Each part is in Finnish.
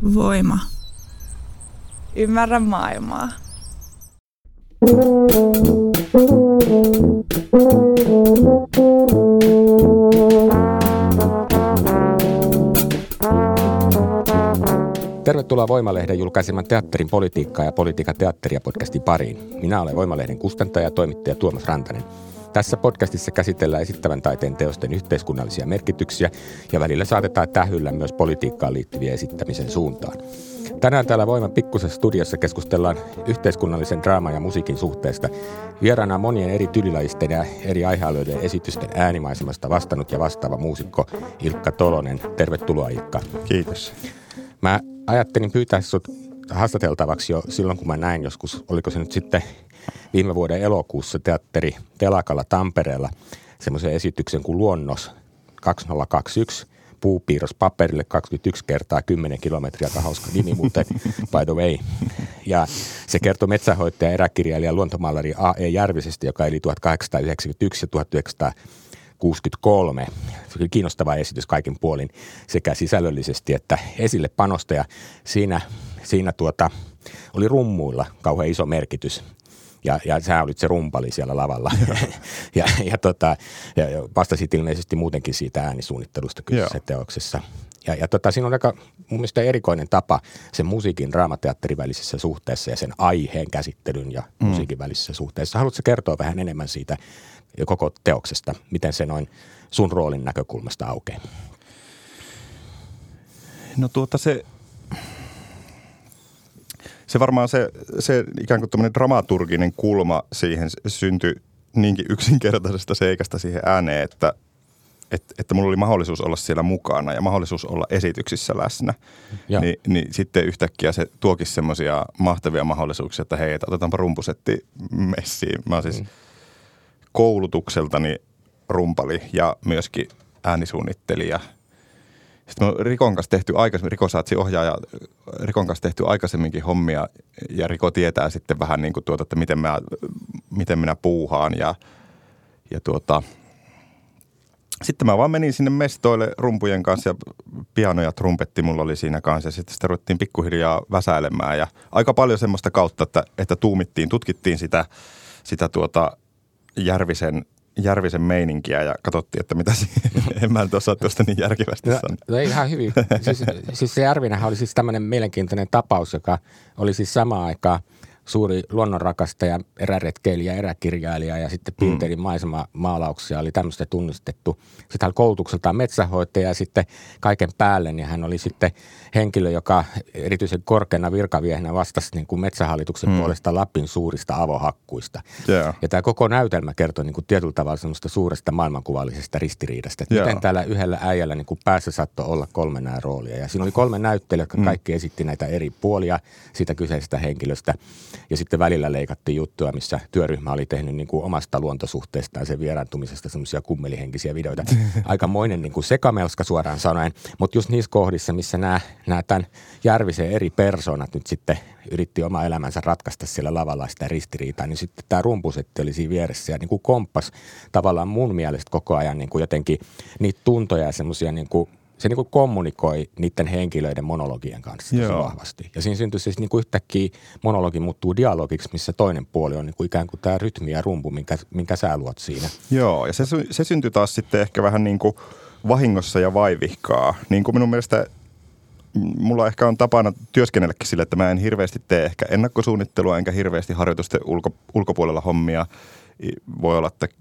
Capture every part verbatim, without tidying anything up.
Voima. Ymmärrä maailmaa. Tervetuloa Voimalehden julkaiseman teatterin politiikkaa ja politiikan teatteria podcastin pariin. Minä olen Voimalehden kustantaja ja toimittaja Tuomas Rantanen. Tässä podcastissa käsitellään esittävän taiteen teosten yhteiskunnallisia merkityksiä ja välillä saatetaan tähyllä myös politiikkaan liittyviä esittämisen suuntaan. Tänään täällä Voiman pikkusessa studiossa keskustellaan yhteiskunnallisen draaman ja musiikin suhteesta. Vieraana monien eri tyylilajisten ja eri aihealueiden esitysten äänimaisemasta vastannut ja vastaava muusikko Ilkka Tolonen. Tervetuloa Ilkka. Kiitos. Mä ajattelin pyytää sut haastateltavaksi jo silloin, kun mä näin joskus, oliko se nyt sitten viime vuoden elokuussa teatteri Telakalla Tampereella semmoisen esityksen kuin Luonnos kaksituhattakaksikymmentäyksi, puupiirros paperille kaksikymmentäyksi kertaa kymmenen kilometriä, aika hauska nimi muuten, by the way. Ja se kertoi metsänhoitaja, eräkirjailija, luontomaalari A E Järvisestä, joka eli tuhatkahdeksansataayhdeksänkymmentäyksi ja tuhatyhdeksänsataakuusikymmentäkolme. Se oli kiinnostava esitys kaikin puolin sekä sisällöllisesti että esille panostaja. Siinä, siinä tuota, oli rummuilla kauhean iso merkitys. Ja, ja sä olit se rumpali siellä lavalla ja, ja, tota, ja vastasit ilmeisesti muutenkin siitä äänisuunnittelusta kyseisessä teoksessa. Ja, ja tota, siinä on aika mun mielestä erikoinen tapa sen musiikin draamateatterin välisessä suhteessa ja sen aiheen käsittelyn ja mm. musiikin välisessä suhteessa. Haluatko kertoa vähän enemmän siitä koko teoksesta, miten se noin sun roolin näkökulmasta aukeaa? No tuota se... Se varmaan se, se ikään kuin tämmöinen dramaturginen kulma siihen syntyi niinkin yksinkertaisesta seikasta siihen ääneen, että, että, että mulla oli mahdollisuus olla siellä mukana ja mahdollisuus olla esityksissä läsnä. Ni, niin sitten yhtäkkiä se tuokin semmoisia mahtavia mahdollisuuksia, että hei, että otetaanpa rumpusetti messiin. Mä oon siis mm. koulutukseltani rumpali ja myöskin äänisuunnittelija. Sitten me on Rikon kanssa tehty aikaisemmin, Riko Saatsi ohjaaja, Rikon kanssa tehty aikaisemminkin hommia ja Riko tietää sitten vähän niin kuin tuota, että miten, mä, miten minä puuhaan ja, ja tuota, sitten mä vaan menin sinne mestoille rumpujen kanssa ja piano ja trumpetti mulla oli siinä kanssa ja sitten sitä ruvettiin pikkuhiljaa väsäilemään ja aika paljon semmoista kautta, että, että tuumittiin, tutkittiin sitä, sitä tuota Järvisen Järvisen meininkiä ja katsottiin, että mitä en mä nyt osaa tuosta niin järkevästi no, sanoa. No ihan hyvin. Siis, siis se Järvinenhän oli siis tämmöinen mielenkiintoinen tapaus, joka oli siis samaan aikaan suuri luonnonrakastaja, eräretkeilijä, eräkirjailija ja sitten piirteli maisemamaalauksia, oli tämmöistä tunnistettu. Sitten hän oli koulutukseltaan metsähoitaja ja sitten kaiken päälle, niin hän oli sitten henkilö, joka erityisen korkeana virkaviehenä vastasi niin kuin Metsähallituksen hmm. puolesta Lapin suurista avohakkuista. Yeah. Ja tämä koko näytelmä kertoi niin kuin tietyllä tavalla semmoista suuresta maailmankuvallisesta ristiriidasta, että yeah. miten täällä yhdellä äijällä niin kuin päässä saattoi olla kolme nämä roolia. Ja siinä oli kolme näyttelijää, jotka hmm. kaikki esitti näitä eri puolia siitä kyseisestä henkilöstä. Ja sitten välillä leikattiin juttua, missä työryhmä oli tehnyt niin kuin omasta luontosuhteestaan ja sen vieraantumisesta semmoisia kummelihenkisiä videoita. Aikamoinen niin kuin sekamelska suoraan sanoen, mutta just niissä kohdissa, missä nämä, nämä tämän Järvisen eri persoonat nyt sitten yritti oma elämänsä ratkaista siellä lavalla sitä ristiriitaa, niin sitten tämä rumpusetti oli siinä vieressä ja niin kuin komppas tavallaan mun mielestä koko ajan niin kuin jotenkin niitä tuntoja ja semmoisia niin kuin se niin kuin kommunikoi niiden henkilöiden monologien kanssa tosi vahvasti. Ja siinä syntyi siis niin kuin yhtäkkiä monologi muuttuu dialogiksi, missä toinen puoli on niin kuin ikään kuin tämä rytmi ja rumpu, minkä, minkä sä luot siinä. Joo, ja se, se syntyi taas sitten ehkä vähän niin kuin vahingossa ja vaivihkaa. Niin kuin minun mielestä mulla ehkä on tapana työskennelläkin sille, että mä en hirveästi tee ehkä ennakkosuunnittelua, enkä hirveästi harjoitusten ulko, ulkopuolella hommia. Voi olla, että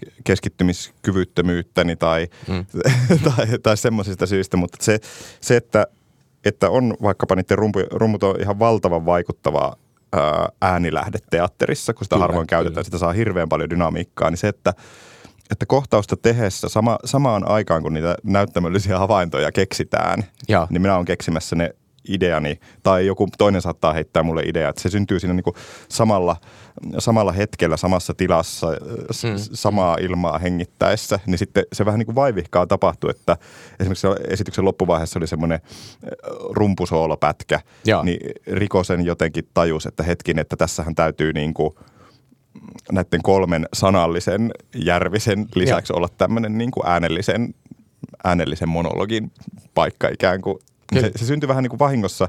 keskittymiskyvyttömyyttäni tai, mm. tai, tai semmoisista syistä, mutta se, se että, että on vaikkapa niiden rumpu, rummut on ihan valtavan vaikuttava ää, äänilähde teatterissa, kun sitä kyllä, harvoin kyllä. käytetään, sitä saa hirveän paljon dynamiikkaa, niin se, että, että kohtausta tehdessä sama, samaan aikaan, kun niitä näyttämöllisiä havaintoja keksitään, ja. niin minä olen keksimässä ne ideani, tai joku toinen saattaa heittää mulle idea, että se syntyy siinä niin kuin samalla, samalla hetkellä, samassa tilassa, mm. samaa ilmaa hengittäessä, niin sitten se vähän niin kuin vaivihkaa tapahtuu, että esimerkiksi esityksen loppuvaiheessa oli semmoinen rumpusoolopätkä, ja. niin Rikosen jotenkin tajus, että hetkin, että tässähän täytyy niin kuin näiden kolmen sanallisen Järvisen lisäksi ja. olla tämmöinen niin kuin äänellisen, äänellisen monologin paikka ikään kuin Se, se syntyi vähän niin kuin vahingossa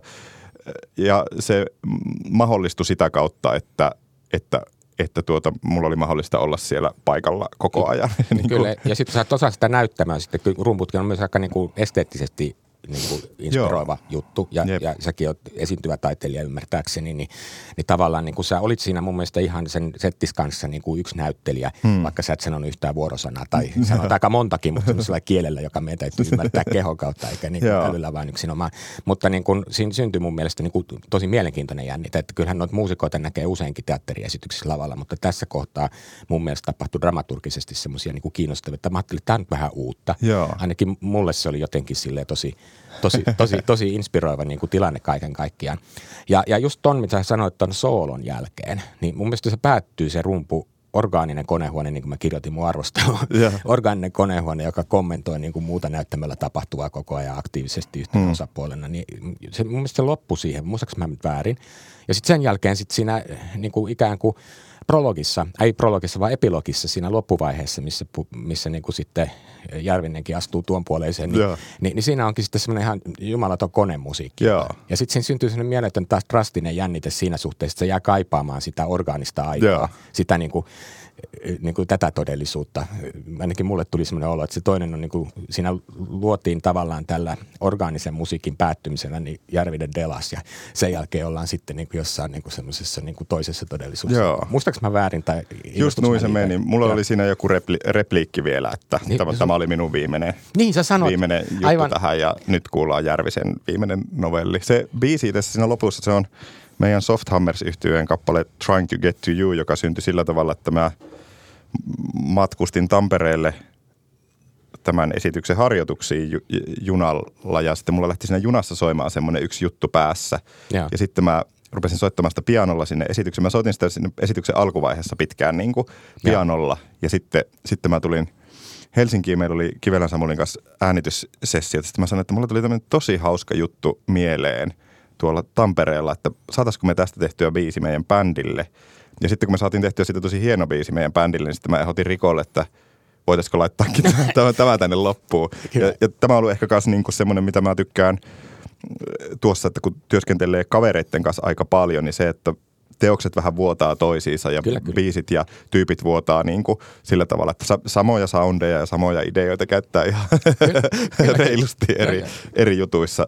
ja se mahdollistui sitä kautta, että, että, että tuota, mulla oli mahdollista olla siellä paikalla koko ajan. niin Kyllä, ja sitten sä et osaa sitä näyttämään. Sitten rumputkin on myös aika niin kuin esteettisesti niin kuin inspiroiva Joo. juttu, ja, ja säkin oot esiintyvä taiteilija ymmärtääkseni, niin, niin tavallaan niin kuin sä olit siinä mun mielestä ihan sen settis kanssa niin kuin yksi näyttelijä, hmm. vaikka sä et sanonut yhtään vuorosanaa, tai sanot aika montakin, mutta sellaisella kielellä, joka meidän täytyy ymmärtää kehon kautta, eikä niin kuin älyllä vain yksinomaan. Mutta niin kuin, siinä syntyi mun mielestä niin kuin tosi mielenkiintoinen jännite, että kyllähän noita muusikoita näkee useinkin teatteriesityksissä lavalla, mutta tässä kohtaa mun mielestä tapahtui dramaturgisesti semmoisia niin kuin kiinnostavia, että mä ajattelin, että tämä on nyt vähän uutta. Joo. Ainakin mulle se oli jotenkin silleen tosi Tosi, tosi, tosi inspiroiva niin kuin tilanne kaiken kaikkiaan. Ja, ja just ton, mitä sä sanoit ton soolon jälkeen, niin mun mielestä se päättyy se rumpu, orgaaninen konehuone, niin kuin mä kirjoitin mun arvostelua. Yeah. Orgaaninen konehuone, joka kommentoi niin kuin muuta näyttämällä tapahtuvaa koko ajan aktiivisesti yhtenä mm. osapuolena. Niin se, mun mielestä se loppui siihen, muistaaks mä nyt väärin. Ja sitten sen jälkeen sit siinä niin kuin ikään kuin prologissa, ei prologissa, vaan epilogissa siinä loppuvaiheessa, missä, missä niin kuin sitten Järvinenkin astuu tuon puoleiseen, niin, yeah. niin, niin siinä onkin sitten semmoinen ihan jumalaton konemusiikki. Yeah. Ja sitten siinä syntyy semmoinen mieletön taas drastinen jännite siinä suhteessa, että se jää kaipaamaan sitä orgaanista aikaa, yeah. sitä niin kuin, niin kuin tätä todellisuutta. Ainakin mulle tuli semmoinen olo, että se toinen on niin kuin, siinä luotiin tavallaan tällä orgaanisen musiikin päättymisellä niin Järvinen delas, ja sen jälkeen ollaan sitten niin kuin jossain niin kuin semmoisessa niin kuin toisessa todellisuudessa. Joo. Muistaaks mä väärin? Tai just noin se meni. Mulla Joo. oli siinä joku repli, repliikki vielä, että niin, tämä, tämä oli minun viimeinen, niin, sä sanoit. viimeinen juttu Aivan. tähän, ja nyt kuullaan Järvisen viimeinen novelli. Se biisi tässä siinä lopussa, se on meidän Softhammers-yhtyeen kappale Trying to Get to You, joka syntyi sillä tavalla, että mä matkustin Tampereelle tämän esityksen harjoituksiin ju- junalla, ja sitten mulla lähti siinä junassa soimaan semmoinen yksi juttu päässä. Ja, ja sitten mä rupesin soittamaan sitä pianolla sinne esitykseen. Mä soitin sitä sinne esityksen alkuvaiheessa pitkään niin kuin pianolla, ja, ja sitten, sitten mä tulin Helsinkiin, meillä oli Kivelän Samulin kanssa äänityssessio. Sitten mä sanoin, että mulla tuli tämmöinen tosi hauska juttu mieleen tuolla Tampereella, että saataisiko me tästä tehtyä biisi meidän bändille. Ja sitten kun me saatiin tehtyä siitä tosi hieno biisi meidän bändille, niin sitten mä ehdotin Rikolle, että voitaisiko laittaakin tämä, tämä tänne loppuun. Ja, ja tämä on ollut ehkä myös niinku semmoinen, mitä mä tykkään tuossa, että kun työskentelee kavereitten kanssa aika paljon, niin se, että teokset vähän vuotaa toisiinsa ja kyllä, kyllä. biisit ja tyypit vuotaa niin kuin sillä tavalla, että sa- samoja soundeja ja samoja ideoita käyttää ihan kyllä, kyllä, reilusti kyllä. eri, eri jutuissa.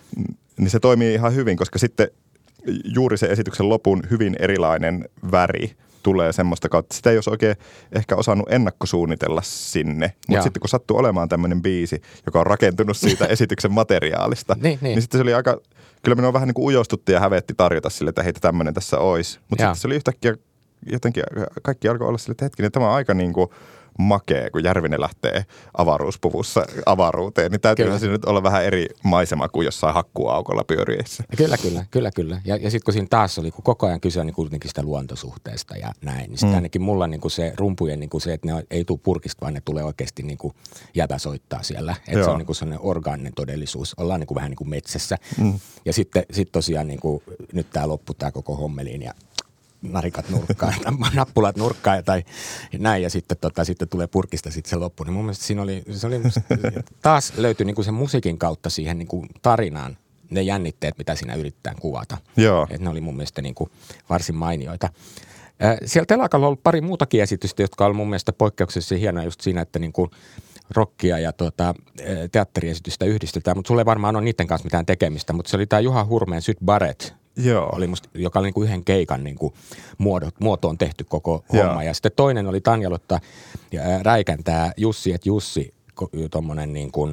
Niin se toimii ihan hyvin, koska sitten juuri se esityksen lopun hyvin erilainen väri tulee semmoista kautta. Sitä ei olisi oikein ehkä osannut ennakkosuunnitella sinne, mutta sitten kun sattuu olemaan tämmöinen biisi, joka on rakentunut siitä esityksen materiaalista, niin, niin. niin sitten se oli aika, kyllä minua vähän niin kuin ujostutti ja hävetti tarjota sille, että heitä tämmöinen tässä olisi. Mutta sitten se oli yhtäkkiä jotenkin, kaikki alkoi olla sille, että hetkinen, tämä on aika niin kuin makea, kun Järvinen lähtee avaruuspuvussa avaruuteen, niin täytyyhän siinä nyt olla vähän eri maisema kuin jossain hakkuaukolla pyöriessä. Kyllä, kyllä, kyllä, kyllä. Ja, ja sitten kun siinä taas oli, kun koko ajan kyse on niin kuitenkin sitä luontosuhteesta ja näin, niin sitten mm. ainakin mulla niin kuin se rumpujen niin kuin se, että ne ei tule purkista, vaan ne tulee oikeasti niin kuin jäbä soittaa siellä. Että se on niin kuin sellainen orgaaninen todellisuus. Ollaan niin kuin vähän niin kuin metsässä. Mm. Ja sitten sit tosiaan niin kuin, nyt tämä loppu, tämä koko hommeliin ja narikat nurkkaan, nappulat nurkkaan tai näin, ja sitten, tota, sitten tulee purkista sitten se loppu. Niin mun mielestä siinä oli, se oli taas löytyi niinku sen musiikin kautta siihen niinku tarinaan ne jännitteet, mitä siinä yritetään kuvata. Joo. Et ne oli mun mielestä niinku varsin mainioita. Siellä telakalla on ollut pari muutakin esitystä, jotka on mun mielestä poikkeuksellisesti hienoja just siinä, että niinku rockia ja tuota, teatteriesitystä yhdistetään, mutta sulle ei varmaan ole niiden kanssa mitään tekemistä, mutta se oli tämä Juha Hurmeen Syd Barrett, Joo. Oli musta, joka oli niinku yhden keikan niinku muodot, muotoon tehty koko Joo. homma. Ja sitten toinen oli Tanja-Lotta Räikän tämä Jussi et Jussi, tommonen niinku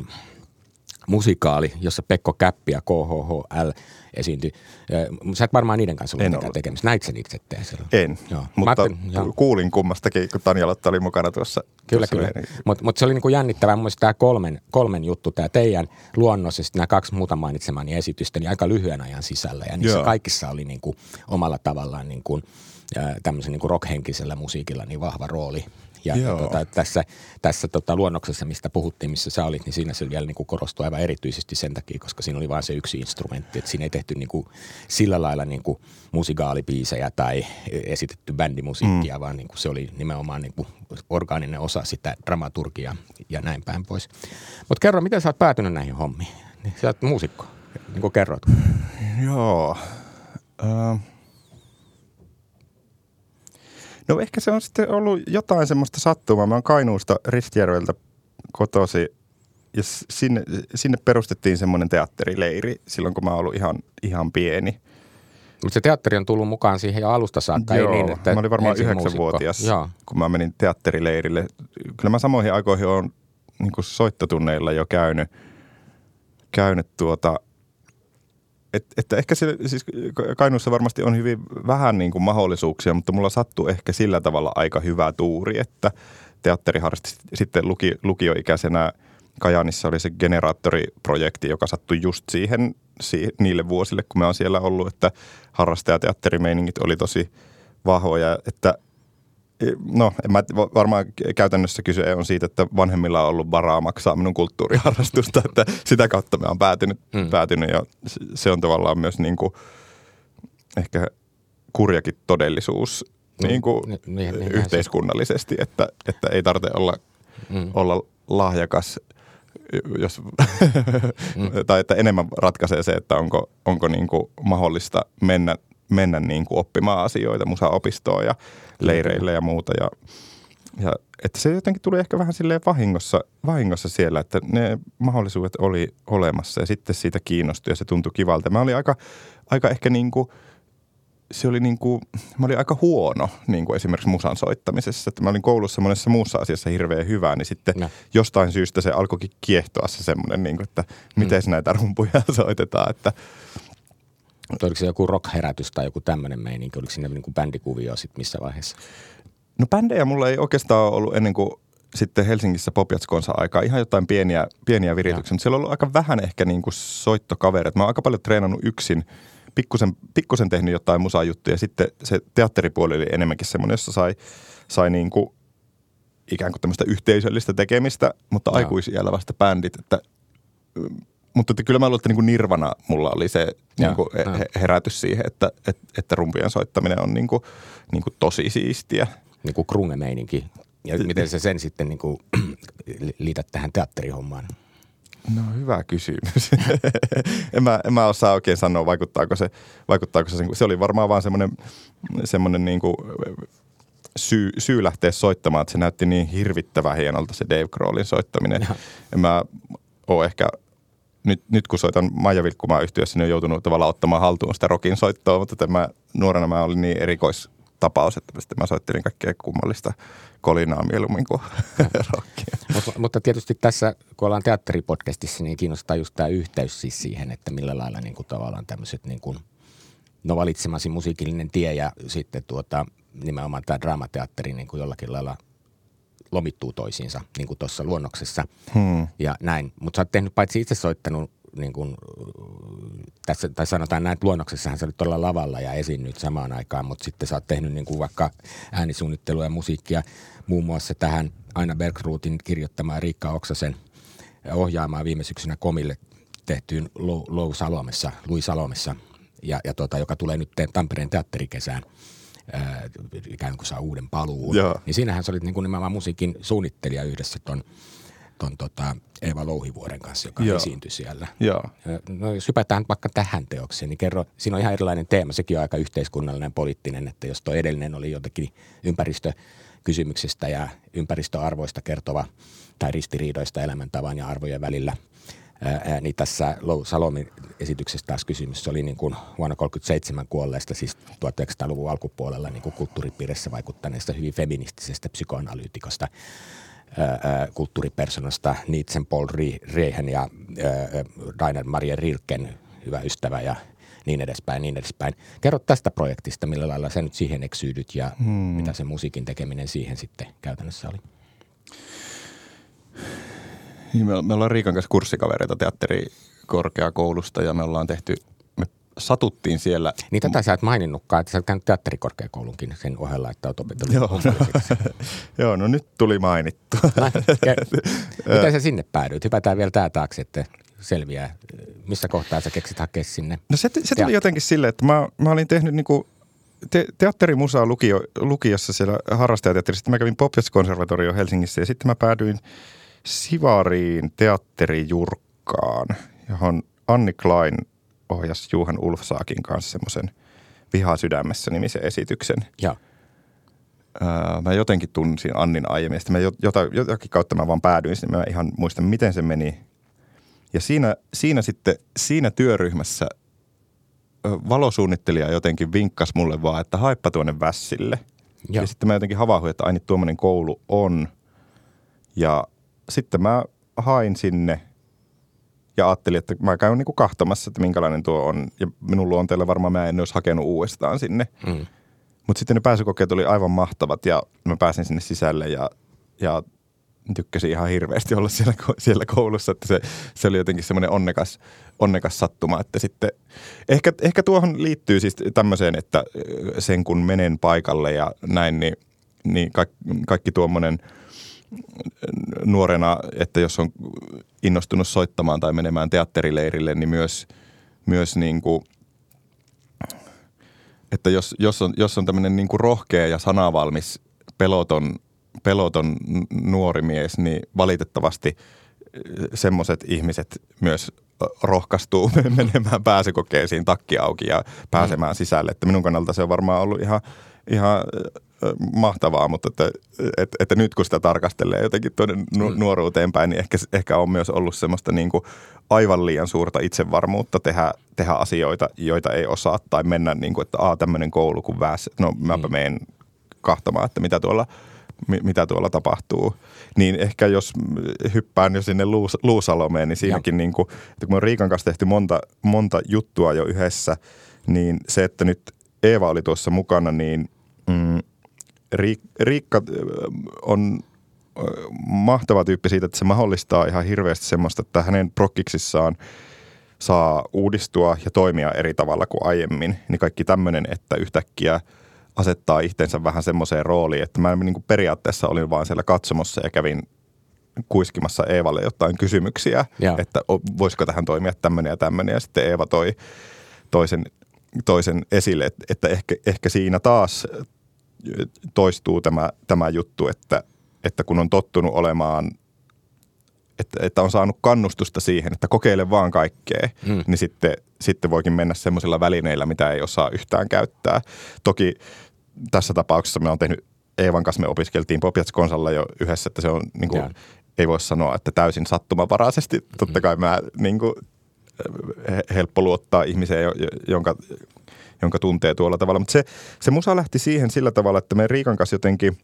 musikaali, jossa Pekko Käppi ja K H H L esiintyi. Sä et varmaan niiden kanssa ollut mitään tekemistä. Näit sä niitä sitten siellä? En, Joo. mutta ajattelin, kuulin kummastakin, kun Tanja-Lotta oli mukana tuossa. Kyllä, tuossa kyllä. Mutta mut se oli niinku jännittävää. Mun mielestä tämä kolmen, kolmen juttu, tämä teidän luonnos ja sitten nämä kaksi muuta mainitsemani esitystä, niin aika lyhyen ajan sisällä. Ja niissä Joo. kaikissa oli niinku omalla tavallaan niinku, tämmöisen niinku rockhenkisellä musiikilla niin vahva rooli. Ja, ja tota, tässä, tässä tota, luonnoksessa, mistä puhuttiin, missä sä olit, niin siinä se vielä niin kuin korostui aivan erityisesti sen takia, koska siinä oli vain se yksi instrumentti. Että siinä ei tehty niin kuin, sillä lailla niin kuin musikaalibiisejä tai esitetty bändimusiikkia, mm. vaan niin kuin, se oli nimenomaan niin kuin orgaaninen osa sitä dramaturgiaa ja näin päin pois. Mutta kerro, miten sä oot päätynyt näihin hommiin? Sä oot muusikko. Niin kuin kerrot. Joo. Uh, no ehkä se on sitten ollut jotain semmoista sattumaa. Mä oon Kainuusta Ristijärveltä kotosi ja sinne, sinne perustettiin semmoinen teatterileiri silloin, kun mä oon ollut ihan, ihan pieni. Mutta se teatteri on tullut mukaan siihen jo alusta saakka, Joo, ei niin, että mä olin varmaan yhdeksänvuotias, kun mä menin teatterileirille. Kyllä mä samoihin aikoihin oon niin kuin soittotunneilla jo käynyt, käynyt tuota, et, että ehkä se, siis Kainuussa varmasti on hyvin vähän niin kuin mahdollisuuksia, mutta mulla sattuu ehkä sillä tavalla aika hyvä tuuri, että teatteriharrasti sitten luki, lukioikäisenä Kajaanissa oli se generaattoriprojekti, joka sattui just siihen, siihen niille vuosille, kun mä oon siellä ollut, että harrastajateatterimeiningit oli tosi vahvoja, että no, en mä varmaan käytännössä kyse on siitä, että vanhemmilla on ollut varaa maksaa minun kulttuuriharrastusta, että sitä kautta mä oon päätynyt, hmm. päätynyt ja se on tavallaan myös niin kuin ehkä kurjakin todellisuus mm. niin kuin niin, niin, niin, yhteiskunnallisesti, että, että ei tarvitse olla, hmm. olla lahjakas, jos, hmm. tai että enemmän ratkaisee se, että onko, onko niin kuin mahdollista mennä, mennä niin kuin oppimaan asioita musaopistoon ja leireille ja muuta. Ja, ja että se jotenkin tuli ehkä vähän silleen vahingossa, vahingossa siellä, että ne mahdollisuudet oli olemassa ja sitten siitä kiinnostui ja se tuntui kivalta. Mä olin aika, aika ehkä niin kuin, se oli niin kuin, mä olin aika huono niin kuin esimerkiksi musan soittamisessa. Että mä olin koulussa monessa muussa asiassa hirveän hyvää, niin sitten no. jostain syystä se alkoikin kiehtoa se semmoinen, niin kuin, että miten hmm. näitä rumpuja soitetaan, että oliko se joku rock-herätys tai joku tämmöinen meininki? Oliko siinä niin kuin bändikuvio sitten missä vaiheessa? No bändejä mulla ei oikeastaan ole ollut ennen kuin sitten Helsingissä Popjatskonsa aikaa. Ihan jotain pieniä, pieniä virityksiä, mutta siellä on ollut aika vähän ehkä niin kuin soittokavereita. Mä oon aika paljon treenannut yksin, pikkusen, pikkusen tehnyt jotain musajuttuja. Sitten se teatteripuoli oli enemmänkin semmoinen, jossa sai, sai niin kuin ikään kuin tämmöistä yhteisöllistä tekemistä, mutta no. aikuisiällä vasta bändit, että mutta että kyllä mä luulen, että niin kuin Nirvana mulla oli se niin kuin herätys siihen, että, että, että rumpujen soittaminen on niin kuin, niin kuin tosi siistiä. Niin kuin krunge-meininki. Ja miten sä sen sitten niin kuin liität tähän teatterihommaan? No hyvä kysymys. en, mä, en mä osaa oikein sanoa, vaikuttaako se, vaikuttaako se, se oli varmaan vaan semmoinen, semmoinen niin kuin syy, syy lähteä soittamaan, että se näytti niin hirvittävän hienolta se Dave Grohlin soittaminen. Ja. En mä ole ehkä Nyt, nyt kun soitan Maija Vilkkumaan yhtiössä, niin on joutunut tavallaan ottamaan haltuun sitä rockin soittoa, mutta tämä, nuorena mä olin niin erikoistapaus, että sitten mä soittelin kaikkea kummallista kolinaa mieluummin kuin rockia. Mutta, mutta tietysti tässä, kun ollaan teatteripodcastissa, niin kiinnostaa just tämä yhteys siis siihen, että millä lailla niin kuin tavallaan tämmöiset niin kuin, no valitsemasi musiikillinen tie ja sitten tuota, nimenomaan tämä draamateatteri niin kuin jollakin lailla lomittuu toisiinsa, niin kuin tuossa luonnoksessa hmm. ja näin. Mutta sä oot tehnyt paitsi itse soittanut, niin kuin, tässä, tai sanotaan näin, että luonnoksessahan sä olit todella lavalla ja esiinnyt samaan aikaan, mutta sitten sä oot tehnyt niin kuin vaikka äänisuunnittelua ja musiikkia muun muassa tähän Aina Bergruutin kirjoittamaan Riikka Oksasen ohjaamaan viime syksynä Komille tehtyyn Lou Salomessa, Louis Salomessa, ja, ja tota, joka tulee nyt Tampereen teatterikesään. Ää, ikään kuin saa uuden paluun. Joo. Niin siinähän sä olit niin kuin nimenomaan musiikin suunnittelija yhdessä ton, ton tota Eeva Louhivuoren kanssa, joka Joo. esiintyi siellä. Joo. No jos hypätään vaikka tähän teokseen, niin kerro, siinä on ihan erilainen teema, sekin on aika yhteiskunnallinen, poliittinen, että jos tuo edellinen oli jotenkin ympäristökysymyksestä ja ympäristöarvoista kertova tai ristiriidoista elämäntavan ja arvojen välillä, Ää, niin tässä Lou Salomin esityksessä taas kysymys se oli niin kuin vuonna tuhatyhdeksänsataakolmekymmentäseitsemän kuolleesta, siis tuhatyhdeksänsataaluvun alkupuolella niin kuin kulttuuripiirissä vaikuttaneesta hyvin feministisestä psykoanalyytikosta, ää, ää, kulttuuripersonasta Nietzschen Paul Rehen ja ää, Rainer Maria Rilken, hyvä ystävä ja niin edespäin, niin edespäin. Kerro tästä projektista, millä lailla sä nyt siihen eksyydyt ja hmm. mitä se musiikin tekeminen siihen sitten käytännössä oli? Me, me ollaan Riikan kanssa kurssikavereita teatterikorkeakoulusta ja me ollaan tehty, me satuttiin siellä. Niin tätä sä et maininnutkaan, että sä oot käynyt teatterikorkeakoulunkin sen ohella, että oot opetellut. Joo, no, joo, no nyt tuli mainittu. No, miten sä sinne päädyit? Hypätään vielä tää taakse, että selviää. Missä kohtaa sä keksit hakea sinne? No se, se tuli jotenkin silleen, että mä, mä olin tehnyt niinku te, teatterimusaa lukio, lukiossa siellä harrastajateatterissa. Sitten mä kävin Popjatskonservatorioon Helsingissä ja sitten mä päädyin Sivariin teatterijurkkaan, johon Anni Klein ohjasi Johan Ulfsaakin kanssa semmoisen Vihaa sydämessä -nimisen esityksen. Ja. Öö, mä jotenkin tunsin Annin aiemmin, sitten mä jota, jotakin kautta mä vaan päädyin sinne, mä ihan muistan, miten se meni. Ja siinä, siinä sitten, siinä työryhmässä valosuunnittelija jotenkin vinkkasi mulle vaan, että haippa tuonne Vässille. Ja, ja sitten mä jotenkin havahduin, että aina tuommoinen koulu on. Ja sitten mä hain sinne ja ajattelin, että mä käyn niinku kahtamassa, että minkälainen tuo on. Ja minun luonteella varmaan mä en olisi hakenut uudestaan sinne. Mm. Mutta sitten ne pääsykokeet oli aivan mahtavat ja mä pääsin sinne sisälle ja, ja tykkäsin ihan hirveästi olla siellä, siellä koulussa. Että se, se oli jotenkin semmoinen onnekas, onnekas sattuma, että sitten ehkä, ehkä tuohon liittyy siis tämmöiseen, että sen kun menen paikalle ja näin, niin, niin kaikki, kaikki tuommoinen nuorena, että jos on innostunut soittamaan tai menemään teatterileirille, niin myös, myös niin kuin, että jos, jos on, jos on tämmöinen niin kuin rohkea ja sanavalmis, peloton, peloton nuori mies, niin valitettavasti semmoiset ihmiset myös rohkaistuu menemään pääsykokeisiin takki auki ja pääsemään sisälle. Että minun kannalta se on varmaan ollut ihan, ihan mahtavaa, mutta että, että, että nyt kun sitä tarkastelee jotenkin tuonne nuoruuteen päin, niin ehkä, ehkä on myös ollut semmoista niin kuin aivan liian suurta itsevarmuutta tehdä, tehdä asioita, joita ei osaa tai mennä niin kuin, että aa tämmöinen koulu kuin väs, no mäpä menen kahtamaan, että mitä tuolla, mitä tuolla tapahtuu. Niin ehkä jos hyppään jo sinne Luus, Luusalomeen, niin siinäkin niin kuin, että kun me on Riikan kanssa tehty monta, monta juttua jo yhdessä, niin se, että nyt Eeva oli tuossa mukana, niin mm, Riikka on mahtava tyyppi siitä, että se mahdollistaa ihan hirveästi semmoista, että hänen prokkiksissaan saa uudistua ja toimia eri tavalla kuin aiemmin. Niin kaikki tämmöinen, että yhtäkkiä asettaa itsensä vähän semmoiseen rooliin, että mä niin kuin periaatteessa olin vaan siellä katsomossa ja kävin kuiskimassa Eevalle jotain kysymyksiä, ja. Että voisiko tähän toimia tämmöinen ja tämmöinen. Ja sitten Eeva toi toisen, toisen esille, että, että ehkä, ehkä siinä taas toistuu tämä, tämä juttu, että, että kun on tottunut olemaan, että, että on saanut kannustusta siihen, että kokeile vaan kaikkea, mm. niin sitten, sitten voikin mennä semmoisilla välineillä, mitä ei osaa yhtään käyttää. Toki tässä tapauksessa me on tehnyt, Eevan kanssa me opiskeltiin Popiats Konsalla jo yhdessä, että se on, niin kuin, ei voi sanoa, että täysin sattumavaraisesti. Totta kai mä niin kuin, helppo luottaa ihmiseen, jonka jonka tuntee tuolla tavalla. Mutta se, se musa lähti siihen sillä tavalla, että me Riikan kanssa jotenkin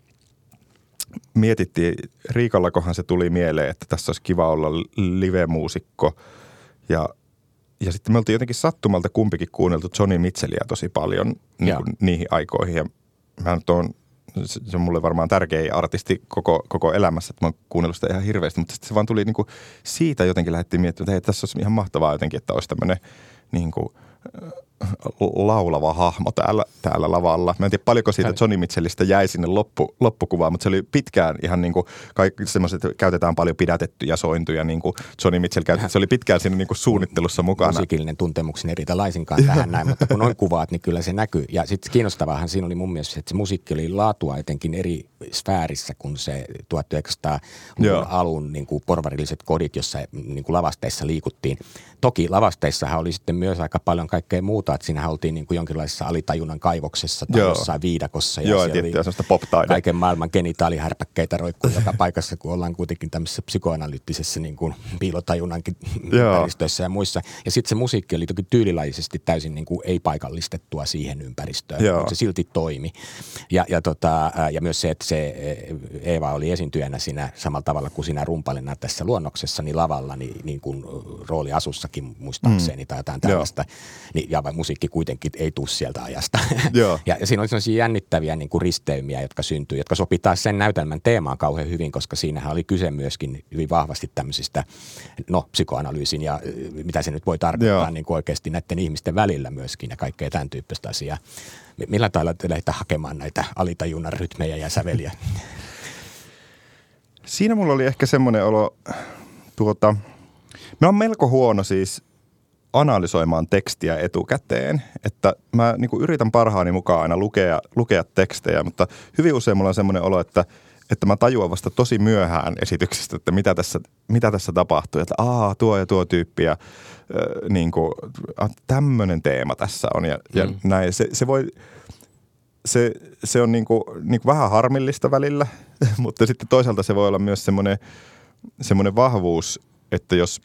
mietittiin, Riikallakohan se tuli mieleen, että tässä olisi kiva olla live-muusikko. Ja, ja sitten me oltiin jotenkin sattumalta kumpikin kuunneltu Joni Mitchellia tosi paljon niin kuin niihin aikoihin. Ja mä nyt oon, se on mulle varmaan tärkein artisti koko, koko elämässä, että mä oon kuunnellut sitä ihan hirveästi. Mutta sitten se vaan tuli niin kuin siitä jotenkin lähdettiin miettimään, että hei, tässä olisi ihan mahtavaa jotenkin, että olisi tämmöinen niin kuin laulava hahmo täällä, täällä lavalla. Mä en tiedä paljonko siitä Johnny Mitchellistä jäi sinne loppu, loppukuvaan, mutta se oli pitkään ihan niin kuin kaikki semmoiset, käytetään paljon pidätettyjä sointuja, niin kuin Johnny Mitchell käytetään. Se oli pitkään siinä niin kuin suunnittelussa mukana. Musiikillinen tuntemuksen ei riitä laisinkaan tähän näin, mutta kun noin kuvaat, niin kyllä se näkyy. Ja sitten kiinnostavaahan siinä oli mun mielestä, että se musiikki oli laatua jotenkin eri sfäärissä kuin se tuhatyhdeksänsataaluvun alun niin kuin porvarilliset kodit, jossa niin kuin lavasteissa liikuttiin. Toki lavasteissahan oli sitten myös aika paljon kaikkea muuta, että siinähän oltiin niin kuin jonkinlaisessa alitajunnan kaivoksessa tai Joo. jossain viidakossa. Ja Joo, siellä oli kaiken maailman genitaalihärpäkkeitä roikkuu joka paikassa, kun ollaan kuitenkin tämmöisessä psykoanalyyttisessä niin kuin piilotajunnankin ympäristöissä ja muissa. Ja sitten se musiikki oli toki tyylilajisesti täysin niin kuin ei-paikallistettua siihen ympäristöön, Joo. mutta se silti toimi. Ja, ja, tota, ja myös se, että se Eeva oli esiintyjänä siinä samalla tavalla kuin siinä rumpalina tässä luonnoksessa, niin lavalla niin, niin kuin rooliasussakin muistaakseni mm. tai jotain tällaista. Niin, ja musiikki kuitenkin ei tule sieltä ajasta. ja, ja siinä oli sellaisia jännittäviä niin kuin risteymiä, jotka syntyy, jotka sopii taas sen näytelmän teemaan kauhean hyvin, koska siinähän oli kyse myöskin hyvin vahvasti tämmöisistä, no psykoanalyysin ja mitä se nyt voi tarkoittaa niin kuin oikeasti näiden ihmisten välillä myöskin ja kaikkea tämän tyyppistä asiaa. Millä tavalla te lähdette hakemaan näitä alitajunnan rytmejä ja säveliä? Siinä mulla oli ehkä semmoinen olo, tuota, mä oon melko huono siis analysoimaan tekstiä etukäteen, että mä niin kuin yritän parhaani mukaan aina lukea, lukea tekstejä, mutta hyvin usein mulla on semmoinen olo, että, että mä tajuan vasta tosi myöhään esityksestä, että mitä tässä, mitä tässä tapahtuu. Että aa, tuo ja tuo tyyppi ja äh, niin kuin, tämmöinen teema tässä on ja, mm. ja näin. Se, se voi, se, se on niin kuin, niin kuin vähän harmillista välillä, mutta sitten toisaalta se voi olla myös semmoinen, semmoinen vahvuus, että jos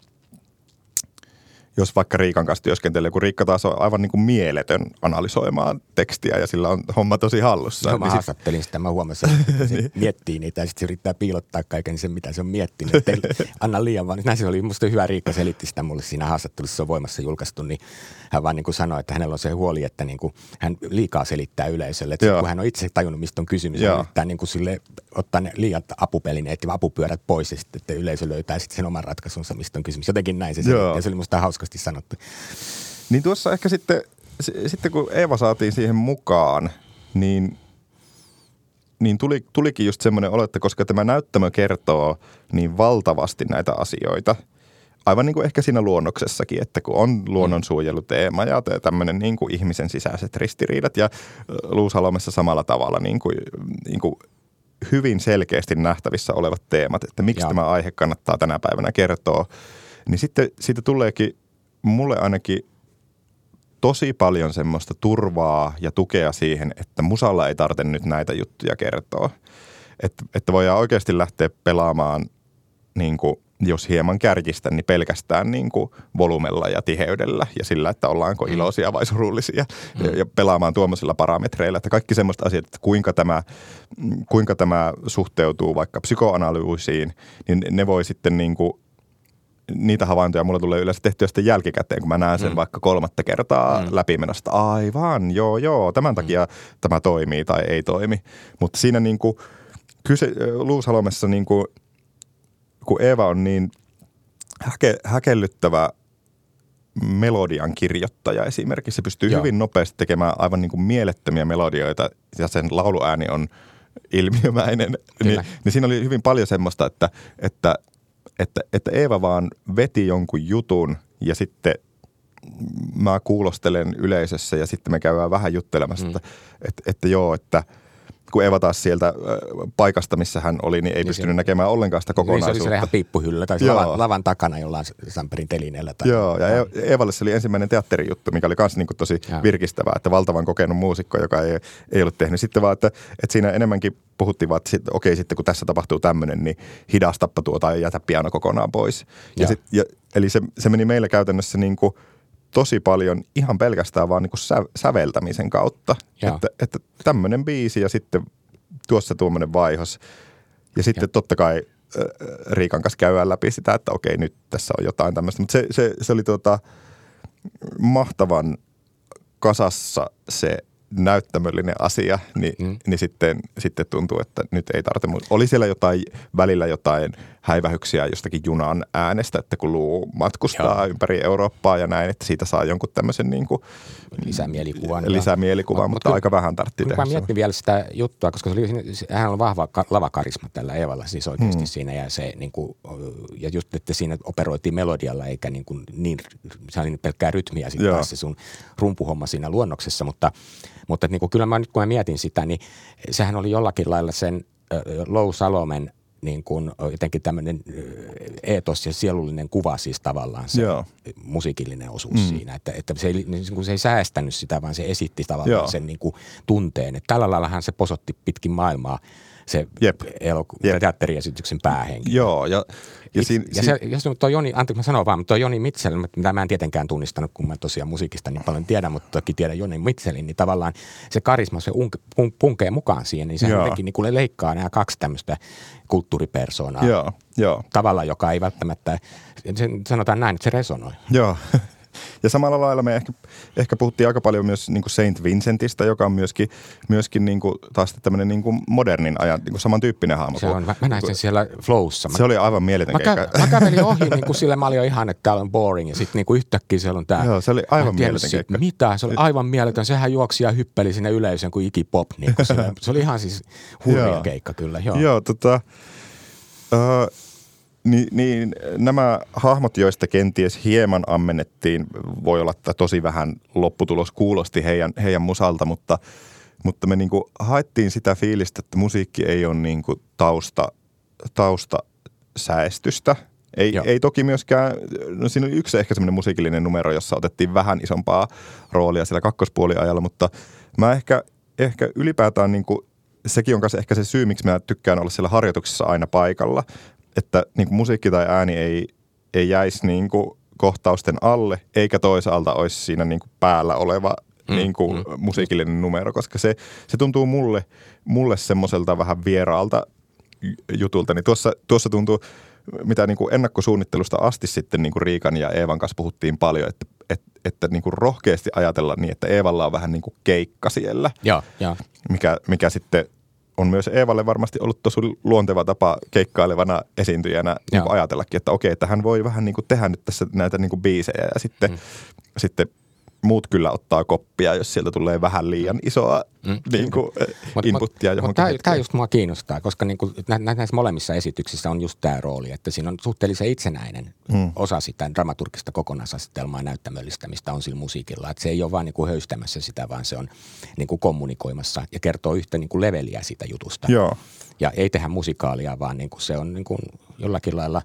Jos vaikka Riikan kanssa työskentelee, kun Riikka taas on aivan niin kuin mieletön analysoimaan tekstiä ja sillä on homma tosi hallussa. No, mä niin haastattelin sit... sitä, mä huomasin, että se miettii niitä ja sitten se yrittää piilottaa kaiken sen, mitä se on miettinyt. Että anna liian vaan. Näin se oli, musta hyvä, Riikka selitti sitä mulle siinä haastattelussa, se on Voimassa julkaistu, niin hän vaan niin kuin sanoi, että hänellä on se huoli, että niin kuin hän liikaa selittää yleisölle. Että kun hän on itse tajunnut, mistä on kysymys, hän yrittää niin kuin sille ottaa ne liiat apupelineet ja apupyörät pois ja sitten että yleisö löytää sitten sen oman ratkaisunsa, mistä on kysymys. Jotenkin näin se selitti ja se oli musta hauskasti sanottu. Niin tuossa ehkä sitten, sitten kun Eeva saatiin siihen mukaan, niin, niin tuli, tulikin just semmoinen olo, että koska tämä näyttämö kertoo niin valtavasti näitä asioita, aivan niin kuin ehkä siinä luonnoksessakin, että kun on luonnonsuojeluteema ja tämmöinen niin kuin ihmisen sisäiset ristiriidat ja Luusalomessa samalla tavalla niin kuin, niin kuin hyvin selkeästi nähtävissä olevat teemat, että miksi Jaa. tämä aihe kannattaa tänä päivänä kertoa, niin sitten siitä tuleekin mulle ainakin tosi paljon semmoista turvaa ja tukea siihen, että musalla ei tarvitse nyt näitä juttuja kertoa. Että, että voidaan oikeasti lähteä pelaamaan, niin kuin, jos hieman kärjistä, niin pelkästään niin kuin volumella ja tiheydellä ja sillä, että ollaanko iloisia vai surullisia mm. ja, ja pelaamaan tuommoisilla parametreilla. Että kaikki semmoista asiat, että kuinka tämä, kuinka tämä suhteutuu vaikka psykoanalyysiin, niin ne voi sitten niin kuin niitä havaintoja mulla tulee yleensä tehtyä sitten jälkikäteen, kun mä näen sen mm. vaikka kolmatta kertaa mm. läpimenosta. Aivan, joo, joo, tämän takia mm. tämä toimii tai ei toimi. Mutta siinä niinku, kyse, Luusalomessa niinku, kun Eeva on niin häke, häkellyttävä melodian kirjoittaja esimerkiksi, se pystyy joo. hyvin nopeasti tekemään aivan niinku mielettömiä melodioita ja sen lauluääni on ilmiömäinen. Ni, niin siinä oli hyvin paljon semmoista, että, että Että, että Eeva vaan veti jonkun jutun ja sitten mä kuulostelen yleisössä ja sitten me käydään vähän juttelemassa, mm. että, että, että joo, että kun Eeva taas sieltä paikasta, missä hän oli, niin ei niin pystynyt se, näkemään ollenkaan sitä kokonaisuutta. Se oli siellä ihan piippuhyllyllä tai lavan, lavan takana jollain Samperin telineellä. Tai joo, ja Eevalle se oli ensimmäinen teatterijuttu, mikä oli myös niin kuin tosi ja. virkistävää, että valtavan kokenut muusikko, joka ei, ei ollut tehnyt. Sitten vaan, että, että siinä enemmänkin puhuttiin vaan, että sit, okei, sitten kun tässä tapahtuu tämmöinen, niin hidastappa tuo tai jätä piano kokonaan pois. Ja sit, ja, eli se, se meni meillä käytännössä niin kuin tosi paljon ihan pelkästään vaan niin kuin sä, säveltämisen kautta. Että, että tämmöinen biisi ja sitten tuossa tuommoinen vaihos. Ja sitten ja. totta kai äh, Riikan kanssa käydään läpi sitä, että okei, nyt tässä on jotain tämmöistä. Mutta se, se, se oli tuota, mahtavan kasassa se näyttämöllinen asia, niin, mm. niin sitten, sitten tuntuu, että nyt ei tarvitse. Oli siellä jotain, välillä jotain häivähyksiä jostakin junan äänestä, että kun Luu matkustaa Joo. ympäri Eurooppaa ja näin, että siitä saa jonkun tämmöisen niin kuin lisämielikuvan. Lisämielikuvan, mutta, mutta aika vähän tarvittiin tehdä. Mä mietin vielä sitä juttua, koska se oli, hän on vahva lavakarisma tällä Eevalla siis oikeasti mm. siinä ja se niin kuin, ja just, että siinä operoitiin melodialla eikä niin kuin niin, se oli pelkkää rytmiä sitten taas se sun rumpuhomma siinä luonnoksessa, mutta Mutta niin kuin, kyllä mä nyt kun mä mietin sitä, niin sehän oli jollakin lailla sen äh, Lou Salomen niin kuin, jotenkin tämmöinen eetos ja sielullinen kuva siis tavallaan se Joo. musiikillinen osuus mm. siinä. Että, että se, ei, niin kuin se ei säästänyt sitä, vaan se esitti tavallaan Joo. sen niin kuin tunteen. Että tällä laillahan se posotti pitkin maailmaa se elokuva- teatteriesityksen päähenkilö. Joo, ja Ja, siinä, ja se, ja se toi Joni, anteeksi mä sanon vaan, mutta toi Joni Mitchell, mitä mä en tietenkään tunnistanut, kun mä tosiaan musiikista niin paljon tiedän, mutta toki tiedän Joni Mitchellin, niin tavallaan se karisma, se unk, pun, punkee mukaan siihen, niin se jotenkin niin kuin leikkaa nämä kaksi tämmöistä kulttuuripersoonaa. Joo, joo. Tavalla, joka ei välttämättä, sanotaan näin, että se resonoi. Joo. Ja samalla lailla me ehkä, ehkä puhuttiin aika paljon myös niin kuin Saint Vincentistä, joka on myöskin, myöskin niin kuin, taas tämmöinen niin kuin modernin ajan niin kuin samantyyppinen hahmo. Se on, mä, mä näin sen siellä Flowssa. Se oli aivan mieletön mä, keikka. Mä kävelin ohi, niin kuin sille mä olin jo ihan, että täällä on boring ja sitten niin kuin yhtäkkiä siellä on tää. Joo, se oli aivan mieletön keikka. Mitä? Se oli aivan mieletön. Sehän juoksi ja hyppeli sinne yleisön kuin Iggy Pop. Niin kuin se, se oli ihan siis hurja keikka kyllä. Joo, Joo tota... Uh, Niin, niin nämä hahmot, joista kenties hieman ammennettiin, voi olla, että tosi vähän lopputulos kuulosti heidän, heidän musalta, mutta, mutta me niin kuin haettiin sitä fiilistä, että musiikki ei ole niin kuin tausta, taustasäästystä. Ei, ei toki myöskään, no siinä oli yksi ehkä semmoinen musiikillinen numero, jossa otettiin vähän isompaa roolia siellä kakkospuoliajalla, mutta mä ehkä, ehkä ylipäätään niin kuin, sekin on kanssa ehkä se syy, miksi mä tykkään olla siellä harjoituksissa aina paikalla, että niin kuin musiikki tai ääni ei, ei jäisi niin kuin kohtausten alle, eikä toisaalta olisi siinä niin kuin päällä oleva mm, niin kuin mm. musiikillinen numero, koska se, se tuntuu mulle, mulle semmoiselta vähän vieraalta jutulta, niin tuossa, tuossa tuntuu, mitä niin kuin ennakkosuunnittelusta asti sitten niin kuin Riikan ja Eevan kanssa puhuttiin paljon, että, että, että niin kuin rohkeasti ajatella niin, että Eevalla on vähän niin kuin keikka siellä, ja, ja. Mikä, mikä sitten on myös Eevalle varmasti ollut tosi luonteva tapa keikkailevana esiintyjänä niin kuin ajatellakin, että okei, että hän voi vähän niin kuin tehdä nyt tässä näitä niin kuin biisejä ja sitten, mm. sitten muut kyllä ottaa koppia, jos sieltä tulee vähän liian isoa mm. niin kuin, mut, inputtia johonkin Mutta tämä just mua kiinnostaa, koska niin kuin nä, näissä molemmissa esityksissä on just tämä rooli, että siinä on suhteellisen itsenäinen mm. osa sitä dramaturgista kokonaisasetelmaa ja näyttämöllistämistä on sillä musiikilla. Että se ei ole vaan niin kuin höystämässä sitä, vaan se on niin kuin kommunikoimassa ja kertoo yhtä niin kuin leveliä siitä jutusta. Joo. Ja ei tehdä musikaalia, vaan niin kuin se on niin kuin jollakin lailla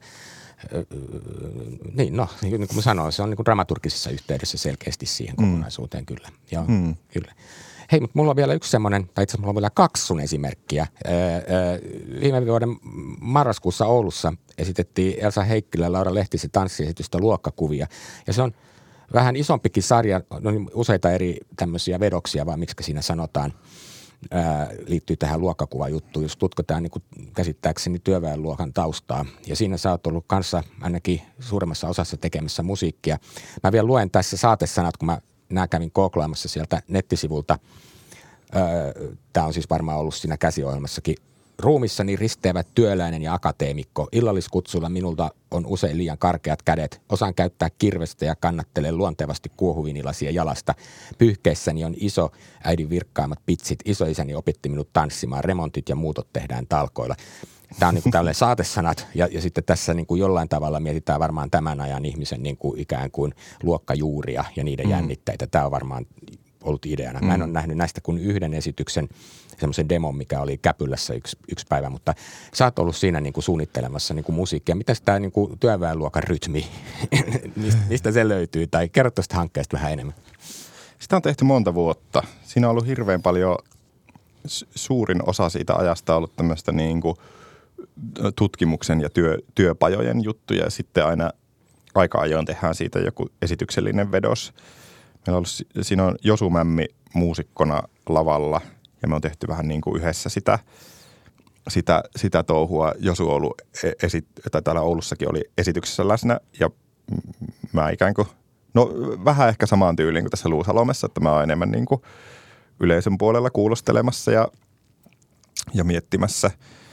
niin, no, niin kuin mä sanoin, se on niin kuin dramaturgisessa yhteydessä selkeästi siihen kokonaisuuteen, mm. kyllä. Joo, mm. kyllä. Hei, mutta mulla on vielä yksi semmoinen, tai itse asiassa mulla on vielä kaksi sun esimerkkiä. Öö, öö, viime vuoden marraskuussa Oulussa esitettiin Elsa Heikkilä ja Laura Lehtisen tanssiesitystä Luokkakuvia. Ja se on vähän isompikin sarja, no niin useita eri tämmöisiä vedoksia, vaan miksi siinä sanotaan. Ää, liittyy tähän luokkakuvajuttuun, jos tutkitaan niin kuin käsittääkseni työväenluokan taustaa. Ja siinä sä oot ollut kanssa ainakin suuremmassa osassa tekemässä musiikkia. Mä vielä luen tässä saatesanat, kun mä nää kävin kooklaamassa sieltä nettisivulta. Tämä on siis varmaan ollut siinä käsiohjelmassakin. Ruumissani risteävät työläinen ja akateemikko. Illalliskutsulla minulta on usein liian karkeat kädet. Osaan käyttää kirvestä ja kannattelen luontevasti kuohuvinilasia jalasta. Pyyhkeessäni on iso äidin virkkaimmat pitsit. Isoisäni opetti minut tanssimaan. Remontit ja muutot tehdään talkoilla. Tämä on niin kuin tällainen saatesanat ja, ja sitten tässä niin kuin jollain tavalla mietitään varmaan tämän ajan ihmisen niin kuin ikään kuin luokkajuuria ja niiden mm. jännitteitä. Tämä on varmaan ollut ideana. Mä en ole nähnyt näistä kuin yhden esityksen, semmoisen demon, mikä oli Käpylässä yksi, yksi päivä, mutta sä oot ollut siinä niin kuin suunnittelemassa niin kuin musiikkia. Mitäs tämä niin kuin työväenluokan rytmi, mistä, mistä se löytyy? Tai kerro tuosta hankkeesta vähän enemmän. Sitä on tehty monta vuotta. Siinä on ollut hirveän paljon, suurin osa siitä ajasta on ollut tämmöistä niin kuin tutkimuksen ja työ, työpajojen juttuja ja sitten aina aika ajoin tehdään siitä joku esityksellinen vedos. Meillä on ollut, siinä on Josu Mämmi muusikkona lavalla ja me on tehty vähän niin kuin yhdessä sitä, sitä, sitä touhua. Josu on ollut, esi, tai täällä Oulussakin oli esityksessä läsnä ja mä ikään kuin, no vähän ehkä samaan tyyliin kuin tässä Luusalomessa, että mä oon enemmän niin kuin yleisön puolella kuulostelemassa ja, ja miettimässä.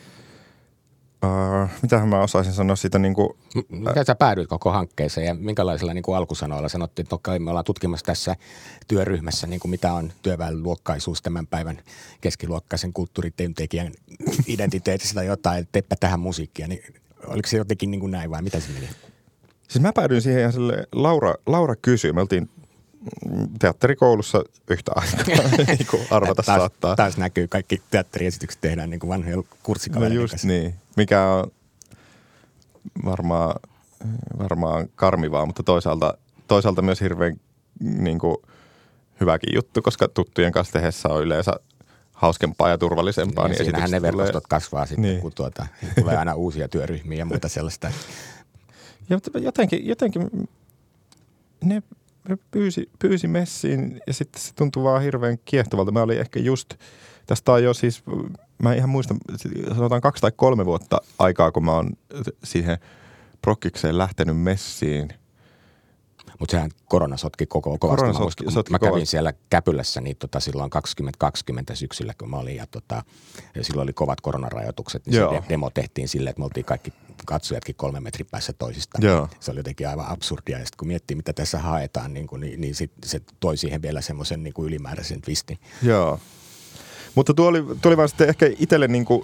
Uh, mitähän mä osaisin sanoa siitä niin kuin... Miten sä päädyit koko hankkeeseen ja minkälaisilla niin kuin alkusanoilla sanottiin, että okei, me ollaan tutkimassa tässä työryhmässä, niin kuin mitä on työväenluokkaisuus tämän päivän keskiluokkaisen kulttuurityöntekijän identiteetistä tai jotain, että teppä tähän musiikkia, niin oliko se jotenkin niin kuin näin vai mitä se meni? Siis mä päädyin siihen ihan silleen, Laura, Laura kysyi, me oltiin teatterikoulussa yhtä aikaa, niin kuin arvata taas, saattaa. Taas näkyy, kaikki teatteriesitykset tehdään niin kuin vanhoilla kurssikavereiden no just niin, mikä on varmaan, varmaan karmivaa, mutta toisaalta, toisaalta myös hirveän niin kuin hyväkin juttu, koska tuttujen kanssa tehdessä on yleensä hauskempaa ja turvallisempaa. Niin, niin siinähän ne verkostot tulee. Kasvaa sitten, niin. kun tuota, tulee aina uusia työryhmiä ja muuta sellaista. Jotenkin, jotenkin ne pyysi, pyysi messiin ja sitten se tuntui vaan hirveän kiehtovalta. Mä olin ehkä just, tästä on jo siis, mä en ihan muista, sanotaan kaksi tai kolme vuotta aikaa, kun mä oon siihen prokkikseen lähtenyt messiin. Mutta sehän korona sotki koko kovasti. Korona mä, muistin, sotki mä kävin kovasti. Siellä Käpylässä niin tota, silloin kaksituhattakaksikymmentä syksyllä, kun mä olin. Ja, tota, ja silloin oli kovat koronarajoitukset. Niin se demo tehtiin silleen, että me oltiin kaikki katsojatkin kolme metrin päässä toisistaan. Joo. Se oli jotenkin aivan absurdia. Ja sitten kun miettii, mitä tässä haetaan, niin, kun, niin, niin sit, se toi siihen vielä semmoisen niin ylimääräisen twistin. Joo. Mutta tuo oli, tuo oli vaan sitten ehkä itselle niin kuin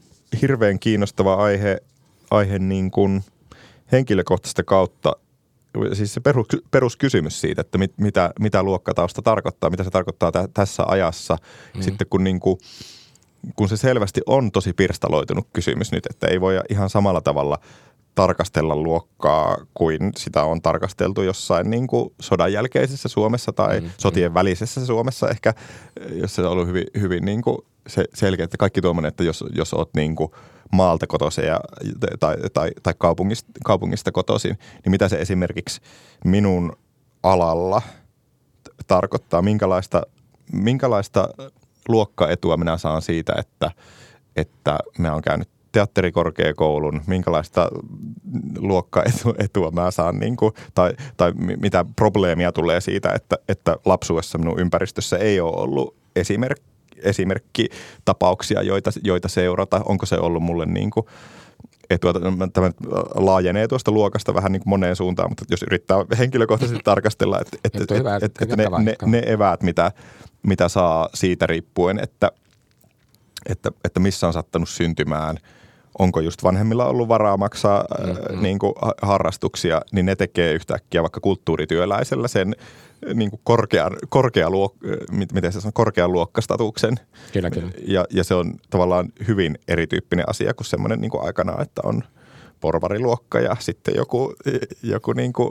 hirveän kiinnostava aihe, aihe niin kuin henkilökohtaista kautta. siis se perus, peruskysymys siitä, että mit, mitä, mitä luokkatausta tarkoittaa, mitä se tarkoittaa tä, tässä ajassa. Mm. Sitten kun, niin kuin, kun se selvästi on tosi pirstaloitunut kysymys nyt, että ei voi ihan samalla tavalla tarkastella luokkaa kuin sitä on tarkasteltu jossain niin kuin sodan jälkeisessä Suomessa tai mm. sotien välisessä Suomessa ehkä, jossa se on ollut hyvin, hyvin niin kuin se selkeä, että kaikki tuommoinen, että jos, jos olet niin kuin maalta kotoisin ja, tai, tai, tai kaupungista, kaupungista kotoisin, niin mitä se esimerkiksi minun alalla tarkoittaa, minkälaista, minkälaista luokkaetua minä saan siitä, että, että minä olen käynyt teatterikorkeakoulun, minkälaista luokkaetua mä saan, niin kuin, tai, tai mitä probleemia tulee siitä, että, että lapsuudessa minun ympäristössä ei ole ollut esimerkki, esimerkkitapauksia, joita, joita seurata. Onko se ollut mulle niin kuin etua? Tämä laajenee tuosta luokasta vähän niin kuin moneen suuntaan, mutta jos yrittää henkilökohtaisesti tarkastella, että, että, että, että, että, että ne, ne, ne eväät, mitä, mitä saa siitä riippuen, että, että, että missä on sattanut syntymään, onko just vanhemmilla ollut varaa maksaa mm-hmm. niin kuin harrastuksia, niin ne tekee yhtäkkiä vaikka kulttuurityöläisellä sen niin kuin korkean, korkea luok, miten se sanoo, korkean luokkastatuksen. Kyllä, kyllä. Ja, ja se on tavallaan hyvin erityyppinen asia kuin semmoinen niin kuin aikanaan, että on porvariluokka ja sitten joku, joku niin kuin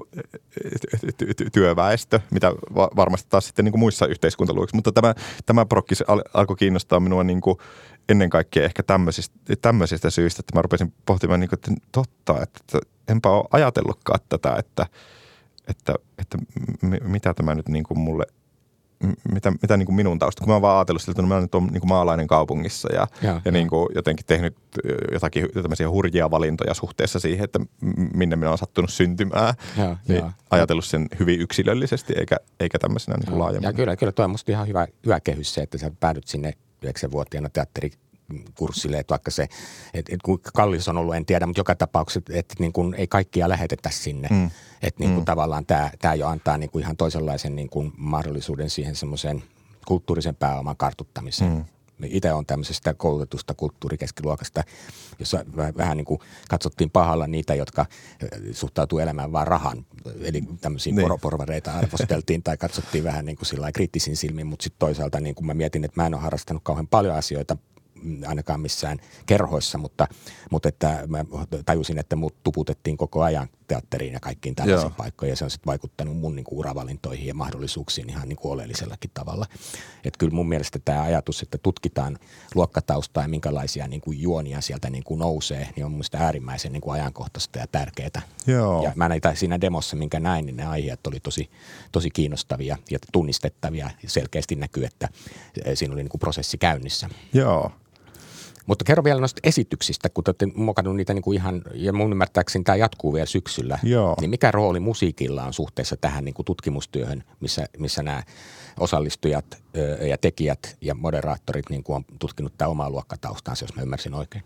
työväestö, mitä varmasti taas sitten niin kuin muissa yhteiskuntaluokissa. Mutta tämä, tämä prokkis alkoi kiinnostaa minua niin kuin ennen kaikkea ehkä tämmöisistä, tämmöisistä syistä, että mä rupesin pohtimaan, niin kuin, että totta, että enpä ole ajatellutkaan tätä, että, että, että mitä tämä nyt niin kuin mulle, mitä, mitä niin kuin minun tausta. Kun mä oon vaan ajatellut siltä, että mä nyt olen niin kuin maalainen kaupungissa ja, ja, ja niin kuin jotenkin tehnyt jotakin tämmöisiä hurjia valintoja suhteessa siihen, että minne minä olen sattunut syntymään. Ja, niin ja. Ajatellut sen hyvin yksilöllisesti eikä, eikä tämmöisenä niin kuin laajemmin. Ja kyllä, kyllä toi on musta ihan hyvä, hyvä kehys se, että sä päädyt sinne yhdeksänvuotiaana teatterikurssille, että vaikka se, että et kuinka kallis on ollut, en tiedä, mutta joka tapauksessa, että niin kuin ei kaikkia lähetetä sinne. Mm. Että niin kuin mm. tavallaan tämä, tämä jo antaa niin kuin ihan toisenlaisen niin kuin mahdollisuuden siihen semmoiseen kulttuurisen pääoman kartuttamiseen. Mm. Itse olen tämmöisestä koulutetusta kulttuurikeskiluokasta, jossa vähän niin kuin katsottiin pahalla niitä, jotka suhtautuu elämään vaan rahan. Eli tämmöisiä niin. porvareita arvosteltiin tai katsottiin vähän niin kuin sillä lailla kriittisin silmin, mutta sitten toisaalta niin kuin mä mietin, että mä en ole harrastanut kauhean paljon asioita, ainakaan missään kerhoissa, mutta, mutta että mä tajusin, että mut tuputettiin koko ajan teatteriin ja kaikkiin tällaisiin Joo. paikkoihin ja se on sitten vaikuttanut mun niin kuin uravalintoihin ja mahdollisuuksiin ihan niin kuin oleellisellakin tavalla. Että kyllä mun mielestä tämä ajatus, että tutkitaan luokkataustaa ja minkälaisia niin kuin juonia sieltä niin kuin nousee, niin on mun mielestä äärimmäisen niin kuin ajankohtaista ja tärkeää. Joo. Ja mä näin siinä demossa, minkä näin, niin ne aiheet oli tosi, tosi kiinnostavia ja tunnistettavia ja selkeästi näkyy, että siinä oli niin kuin prosessi käynnissä. Joo. Mutta kerro vielä noista esityksistä, kun te olette mokannut niitä niin kuin ihan, ja mun ymmärtääkseni tämä jatkuu vielä syksyllä. Joo. Niin mikä rooli musiikilla on suhteessa tähän niin kuin tutkimustyöhön, missä, missä nämä osallistujat ö, ja tekijät ja moderaattorit niin kuin on tutkinut tämä omaa luokkataustaansa, jos mä ymmärsin oikein?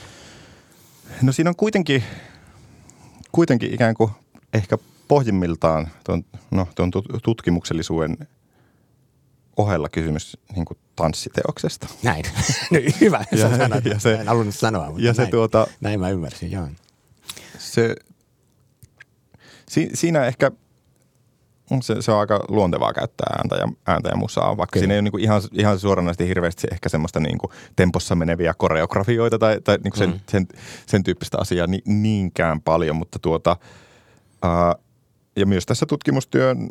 No siinä on kuitenkin, kuitenkin ikään kuin ehkä pohjimmiltaan tuon, no, tuon tutkimuksellisuuden ohella kysymys niin kuin tanssiteoksesta. Näin. No, hyvä, ja, sä sanot. Ja se, en halunnut sanoa, mutta ja se näin, tuota, näin mä ymmärsin, joo. Se, si, siinä ehkä se, se on aika luontevaa käyttää ääntä ja, ääntä ja musaa, vaikka Kyllä. siinä ei ole niin kuin ihan, ihan suoranaisesti hirveästi ehkä semmoista niin kuin tempossa meneviä koreografioita tai, tai niin kuin sen, mm. sen, sen tyyppistä asiaa ni, niinkään paljon, mutta tuota, ää, ja myös tässä tutkimustyön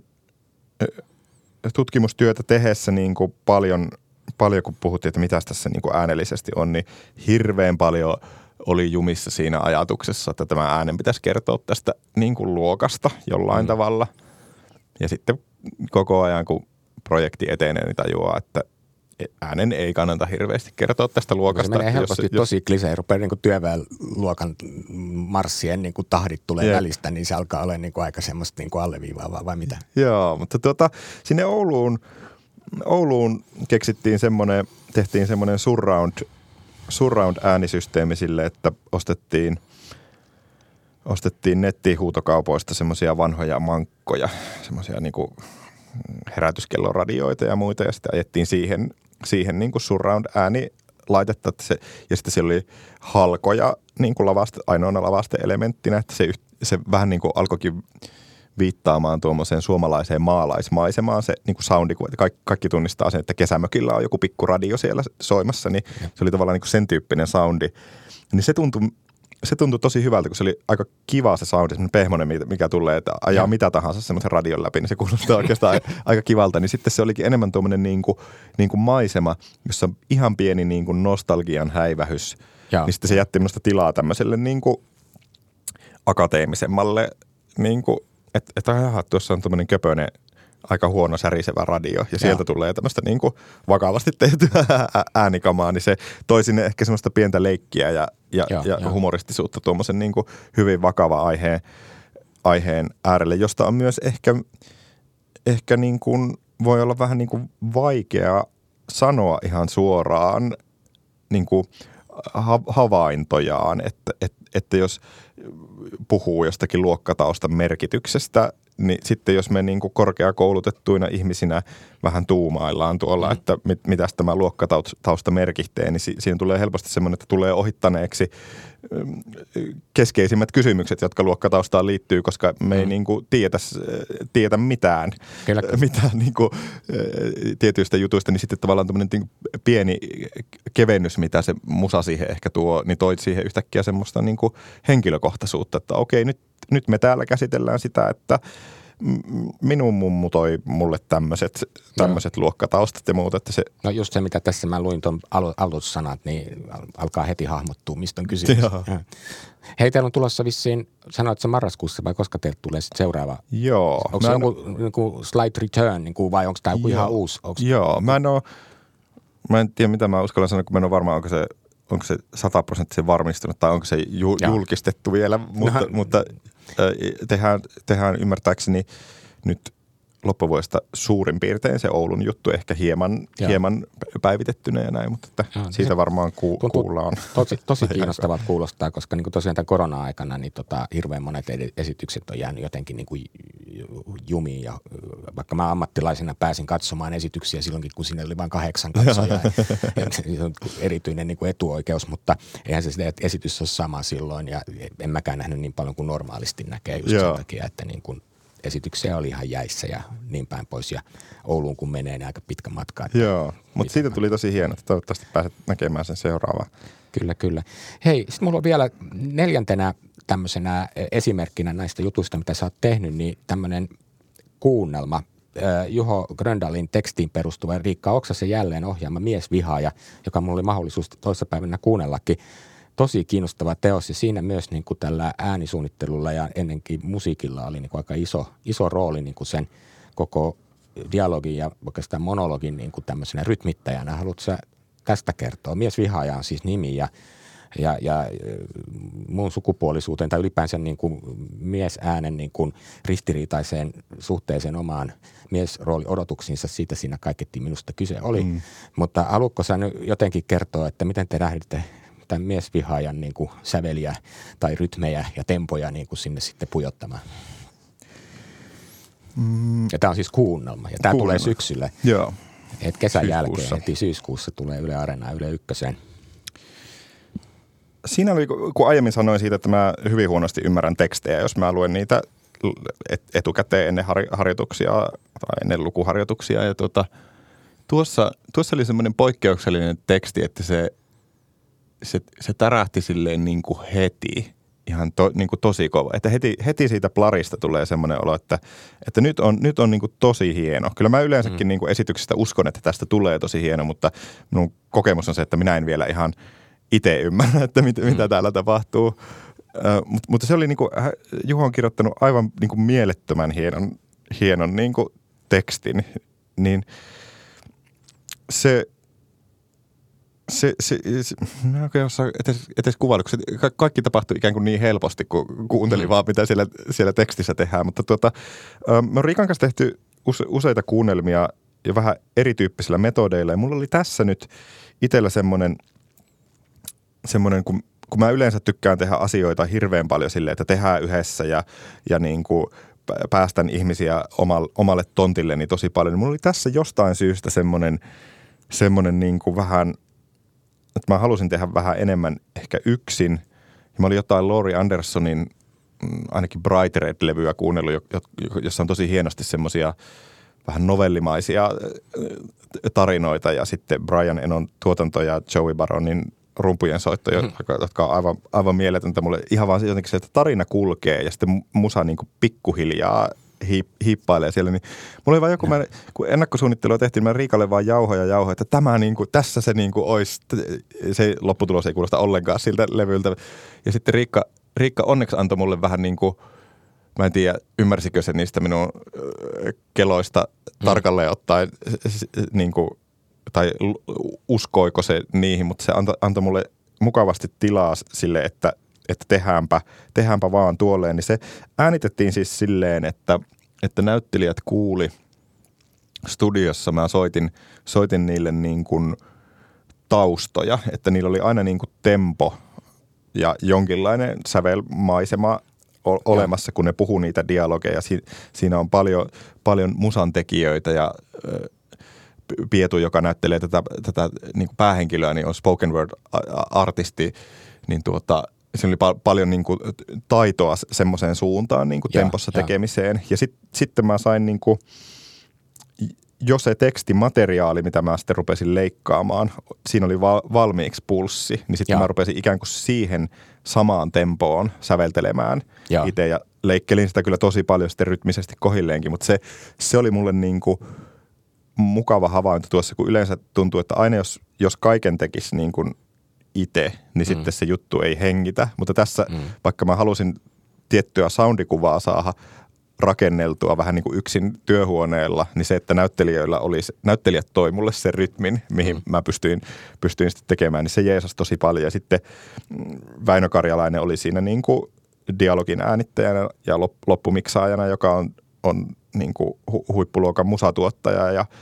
tutkimustyötä tehdessä niin kuin paljon, paljon, kun puhuttiin, että mitä tässä niin kuin äänellisesti on, niin hirveän paljon oli jumissa siinä ajatuksessa, että tämä äänen pitäisi kertoa tästä niin kuin luokasta jollain mm. tavalla. Ja sitten koko ajan, kun projekti etenee, niin tajuaa, että äänen ei kannata hirveästi kertoa tästä luokasta. Se menee helposti jos, tosi klisee, rupeaa niin kuin työväenluokan marssien niin kuin tahdit tulee yeah. välistä, niin se alkaa olla niin kuin aika semmoista niin kuin alleviivaavaa vai mitä? Joo, mutta tuota, sinne Ouluun, Ouluun keksittiin semmoinen, tehtiin semmoinen surround, surround äänisysteemi sille, että ostettiin, ostettiin nettihuutokaupoista semmoisia vanhoja mankkoja, semmoisia niin kuin herätyskelloradioita ja muita ja sitten ajettiin siihen, siihen niin kuin surround-ääni laitetta, että se, ja sitten siellä oli halkoja niin kuin lavaste, ainoana lavaste-elementtinä, että se, se vähän niin kuin alkoikin viittaamaan tuommoiseen suomalaiseen maalaismaisemaan se niin kuin soundi, kun kaikki, kaikki tunnistaa sen, että kesämökillä on joku pikku radio siellä soimassa, niin ja. se oli tavallaan niin kuin sen tyyppinen soundi. Niin se tuntui, se tuntui tosi hyvältä, kun se oli aika kiva se soundi, semmoinen pehmoinen, mikä tulee, että ajaa ja. mitä tahansa semmoisen radion läpi, niin se kuulostaa oikeastaan aika kivalta. Niin sitten se olikin enemmän tuommoinen niin kuin, niin kuin maisema, jossa on ihan pieni niin kuin nostalgian häivähys. Ja. Niin sitten se jätti minusta tilaa tämmöiselle niin kuin akateemisemmalle, niin kuin, että, että jaha, tuossa on tämmöinen köpönen, aika huono särisevä radio ja sieltä ja. tulee tämmöistä niin kuin vakavasti tehtyä äänikamaa, niin se toi sinne ehkä semmoista pientä leikkiä ja, ja, ja, ja, ja. humoristisuutta tuommoisen niin kuin hyvin vakava aiheen, aiheen äärelle, josta on myös ehkä, ehkä niin kuin voi olla vähän niin kuin vaikea sanoa ihan suoraan niin kuin havaintojaan, että, että, että jos puhuu jostakin luokkataustan merkityksestä, niin sitten jos me niin kuin korkeakoulutettuina ihmisinä vähän tuumaillaan tuolla, mm. että mit, mitäs tämä luokkatausta merkitsee, niin si, siinä tulee helposti semmoinen, että tulee ohittaneeksi keskeisimmät kysymykset, jotka luokkataustaan liittyy, koska me ei mm. niin kuin tietä, tietä mitään, mitään niin kuin, tietyistä jutuista, niin sitten tavallaan tämmöinen niin pieni kevennys, mitä se musa siihen ehkä tuo, niin toi siihen yhtäkkiä semmoista niin kuin henkilökohtaisuutta, että okei, nyt, nyt me täällä käsitellään sitä, että minun mummu toi mulle tämmöiset, tämmöiset luokkataustat ja muut. Että se... No just se, mitä tässä mä luin tuon aloitussanat, niin alkaa heti hahmottua, mistä on kysymys. Hei, teillä on tulossa vissiin, sanoit se marraskuussa vai koska teiltä tulee sitten seuraava? Joo. Onko se en... joku niin kuin slight return niin kuin, vai onko tämä joku ihan uusi? Onks... Joo, mä en ole, mä en tiedä mitä mä uskallan sanoa, kun mä en ole varmaan, onko se, onko se sataprosenttisen varmistunut tai onko se ju, julkistettu vielä, mutta, no, mutta tehdään, tehdään ymmärtääkseni nyt loppuvuodesta suurin piirtein se Oulun juttu, ehkä hieman, hieman päivitettynä ja näin, mutta että Jaa, siitä varmaan ku, kuullaan. Tosi, tosi kiinnostavat kuulostaa, koska niin kuin tosiaan tämän korona-aikana niin tota, hirveän monet esitykset on jäänyt jotenkin niin kuin jumiin ja vaikka mä ammattilaisena pääsin katsomaan esityksiä silloinkin, kun siinä oli vain kahdeksan katsojaa. Se on erityinen niin kuin etuoikeus, mutta eihän se sitä esitys ole sama silloin ja en mäkään nähnyt niin paljon kuin normaalisti näkee just sen takia, että niin kuin esityksiä oli ihan jäissä ja niin päin pois ja Ouluun kun menee, niin aika pitkä matka. Joo, mutta siitä tuli tosi hieno, että toivottavasti pääset näkemään sen seuraavaan. Kyllä, kyllä. Hei, sitten mulla on vielä neljäntenä tämmöisenä esimerkkinä näistä jutuista, mitä sä oot tehnyt, niin tämmöinen kuunnelma. Juho Gröndalin tekstiin perustuva Riikka Oksasen jälleen ohjaama Miesvihaaja, joka mulla oli mahdollisuus toissapäivänä kuunnellakin. Tosi kiinnostava teos ja siinä myös niin kuin tällä äänisuunnittelulla ja ennenkin musiikilla oli niin kuin aika iso, iso rooli niin kuin sen koko dialogin ja oikeastaan monologin niin kuin tämmöisenä rytmittäjänä. Haluatko sä tästä kertoa? Miesvihaaja on siis nimi ja, ja, ja mun sukupuolisuuteen tai ylipäänsä niin kuin miesäänen niin kuin ristiriitaiseen suhteeseen omaan miesrooli odotuksiinsa, siitä siinä kaikettiin minusta kyse oli. Mm. Mutta haluatko sä nyt jotenkin kertoa, että miten te lähditte tämän miesvihaajan niin kuin säveliä tai rytmejä ja tempoja niin kuin sinne sitten pujottamaan. Mm. Ja tämä on siis kuunnelma ja tämä tulee syksyllä. Joo. Et kesän syyskuussa. Jälkeen heti syyskuussa tulee Yle Areenaan Yle Ykköseen. Siinä oli, kun aiemmin sanoin siitä, että mä hyvin huonosti ymmärrän tekstejä, jos mä luen niitä etukäteen ennen harjoituksia tai ennen lukuharjoituksia. Ja tuota, tuossa, tuossa oli semmoinen poikkeuksellinen teksti, että se Se, se tärähti silleen niin kuin heti, ihan to, niin kuin tosi kova. Että heti, heti siitä plarista tulee semmoinen olo, että, että nyt on, nyt on niin kuin tosi hieno. Kyllä mä yleensäkin mm. niin kuin esityksestä uskon, että tästä tulee tosi hieno, mutta minun kokemus on se, että minä en vielä ihan itse ymmärrä, että mit, mm. mitä täällä tapahtuu. Äh, mutta, mutta se oli niin kuin, Juho on kirjoittanut aivan niin kuin mielettömän hienon, hienon niin kuin tekstin, niin se... Se, se, se, mä en oikein osaa etes, etes kuvailla, kun se, ka, kaikki tapahtui ikään kuin niin helposti, kun kuuntelin mm. vaan, mitä siellä, siellä tekstissä tehdään. Mutta tuota, me on Riikan kanssa tehty use, useita kuunnelmia ja vähän erityyppisillä metodeilla. Ja mulla oli tässä nyt itsellä semmoinen, semmoinen kun, kun mä yleensä tykkään tehdä asioita hirveän paljon silleen, että tehdään yhdessä ja, ja niin kuin päästän ihmisiä omalle, omalle tontilleni tosi paljon. Mulla oli tässä jostain syystä semmoinen, semmoinen niin kuin vähän... että mä halusin tehdä vähän enemmän ehkä yksin. Ja mä olin jotain Laurie Andersonin ainakin Bright Red-levyä kuunnellut, jossa on tosi hienosti semmoisia vähän novellimaisia tarinoita ja sitten Brian Enon tuotanto ja Joey Baronin rumpujen soitto, mm-hmm. jotka on aivan, aivan mieletöntä mulle. Ihan vaan jotenkin se, että tarina kulkee ja sitten musa niin kuin pikkuhiljaa hiip, hiippailee siellä. Niin mulla oli vaan joku, mä, kun ennakkosuunnittelua tehtiin, mä Riikalle vaan jauhoja ja jauhoja, että tämä niin kuin, tässä se niin kuin olisi, se lopputulos ei kuulosta ollenkaan siltä levyltä. Ja sitten Riikka, Riikka onneksi antoi mulle vähän niin kuin, mä en tiedä, ymmärsikö se niistä minun keloista tarkalleen ottaen, niin kuin, tai uskoiko se niihin, mutta se antoi, antoi mulle mukavasti tilaa sille, että, että tehdäänpä, tehdäänpä vaan tuolleen. Niin se äänitettiin siis silleen, että, että näyttelijät kuuli studiossa. Mä soitin, soitin niille niin kuin taustoja, että niillä oli aina niin kuin tempo ja jonkinlainen sävelmaisema olemassa, ja kun ne puhuu niitä dialogeja. Si- siinä on paljon, paljon musantekijöitä ja ö, Pietu, joka näyttelee tätä, tätä niin kuin päähenkilöä, niin on spoken word-artisti, niin tuota, siinä oli pa- paljon niin kuin taitoa semmoiseen suuntaan niin kuin tempossa ja, tekemiseen. Ja, ja sit, sitten mä sain niin kuin, jo se tekstimateriaali, mitä mä sitten rupesin leikkaamaan, siinä oli va- valmiiksi pulssi, niin sitten mä rupesin ikään kuin siihen samaan tempoon säveltelemään itse ja leikkelin sitä kyllä tosi paljon sitten rytmisesti kohilleenkin, mutta se, se oli mulle niin kuin mukava havainto tuossa, kun yleensä tuntuu, että aina jos, jos kaiken tekisi niin kuin itse, niin mm. sitten se juttu ei hengitä. Mutta tässä, mm. vaikka mä halusin tiettyä soundikuvaa saada rakenneltua vähän niin kuin yksin työhuoneella, niin se, että näyttelijöillä olisi, näyttelijät toi mulle sen rytmin, mihin mm. mä pystyin, pystyin sitten tekemään, niin se jeesasi tosi paljon. Ja sitten Väinö Karjalainen oli siinä niin kuin dialogin äänittäjänä ja loppumiksaajana, joka on, on niin kuin hu- huippuluokan musatuottaja ja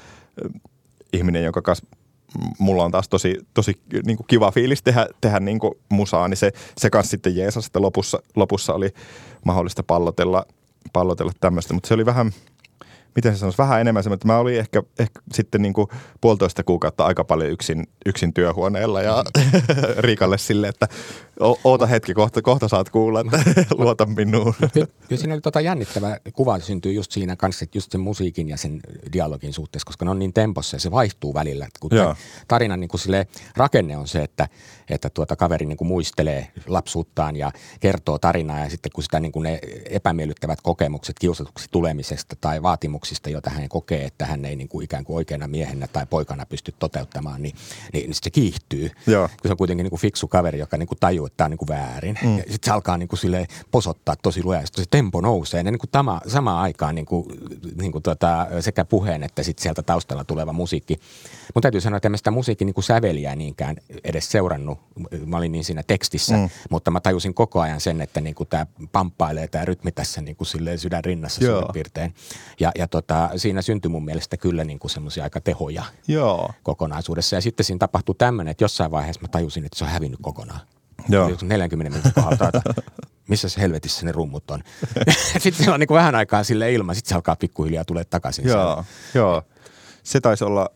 ihminen, jonka kanssa mulla on taas tosi, tosi niin kuin kiva fiilis tehdä, tehdä niin kuin musaa, niin se, se kanssa sitten jeesasi, että lopussa, lopussa oli mahdollista pallotella, pallotella tämmöistä, mutta se oli vähän, miten se sanoisi, vähän enemmän semmoinen, että mä olin ehkä, ehkä sitten niin kuin puolitoista kuukautta aika paljon yksin, yksin työhuoneella ja Riikalle silleen, että oota hetki, kohta, kohta saat kuulla, että luota minuun. Kyllä, kyllä siinä oli tota jännittävä kuva syntyy just siinä kanssa, että just sen musiikin ja sen dialogin suhteessa, koska ne on niin tempossa ja se vaihtuu välillä. Kun tarinan niin kuin sille rakenne on se, että, että tuota kaveri niin kuin muistelee lapsuuttaan ja kertoo tarinaa ja sitten kun sitä niin kuin ne epämiellyttävät kokemukset kiusatuksi tulemisesta tai vaatimuksista, joita hän kokee, että hän ei niin kuin ikään kuin oikeana miehenä tai poikana pysty toteuttamaan, niin, niin, niin se kiihtyy. Joo. Kun se on kuitenkin niin kuin fiksu kaveri, joka niin kuin tajuu, että tämä on niin kuin väärin. Mm. Ja sitten se alkaa niin kuin silleen posottaa tosi lujaa, se tempo nousee. Ne niin kuin tama, samaan aikaan niin kuin, niin kuin tuota, sekä puheen että sitten sieltä taustalla tuleva musiikki. Mun täytyy sanoa, että en mä sitä musiikin niin kuin säveliä niinkään edes seurannut. Mä olin niin siinä tekstissä, mm. mutta mä tajusin koko ajan sen, että niin kuin tämä pamppailee tämä rytmi tässä niin kuin silleen sydän rinnassa suurin piirtein. Ja, ja tota, siinä syntyi mun mielestä kyllä niin kuin semmoisia aika tehoja Joo. kokonaisuudessa. Ja sitten siinä tapahtui tämmöinen, että jossain vaiheessa mä tajusin, että se on hävinnyt kokonaan. Joo. neljäkymmentä minuutin kohdalta, että missä se helvetissä ne rummut on. Sitten siellä on niin kuin vähän aikaa sille ilman, sitten se alkaa pikkuhiljaa tulee takaisin. Joo, joo. Se taisi olla,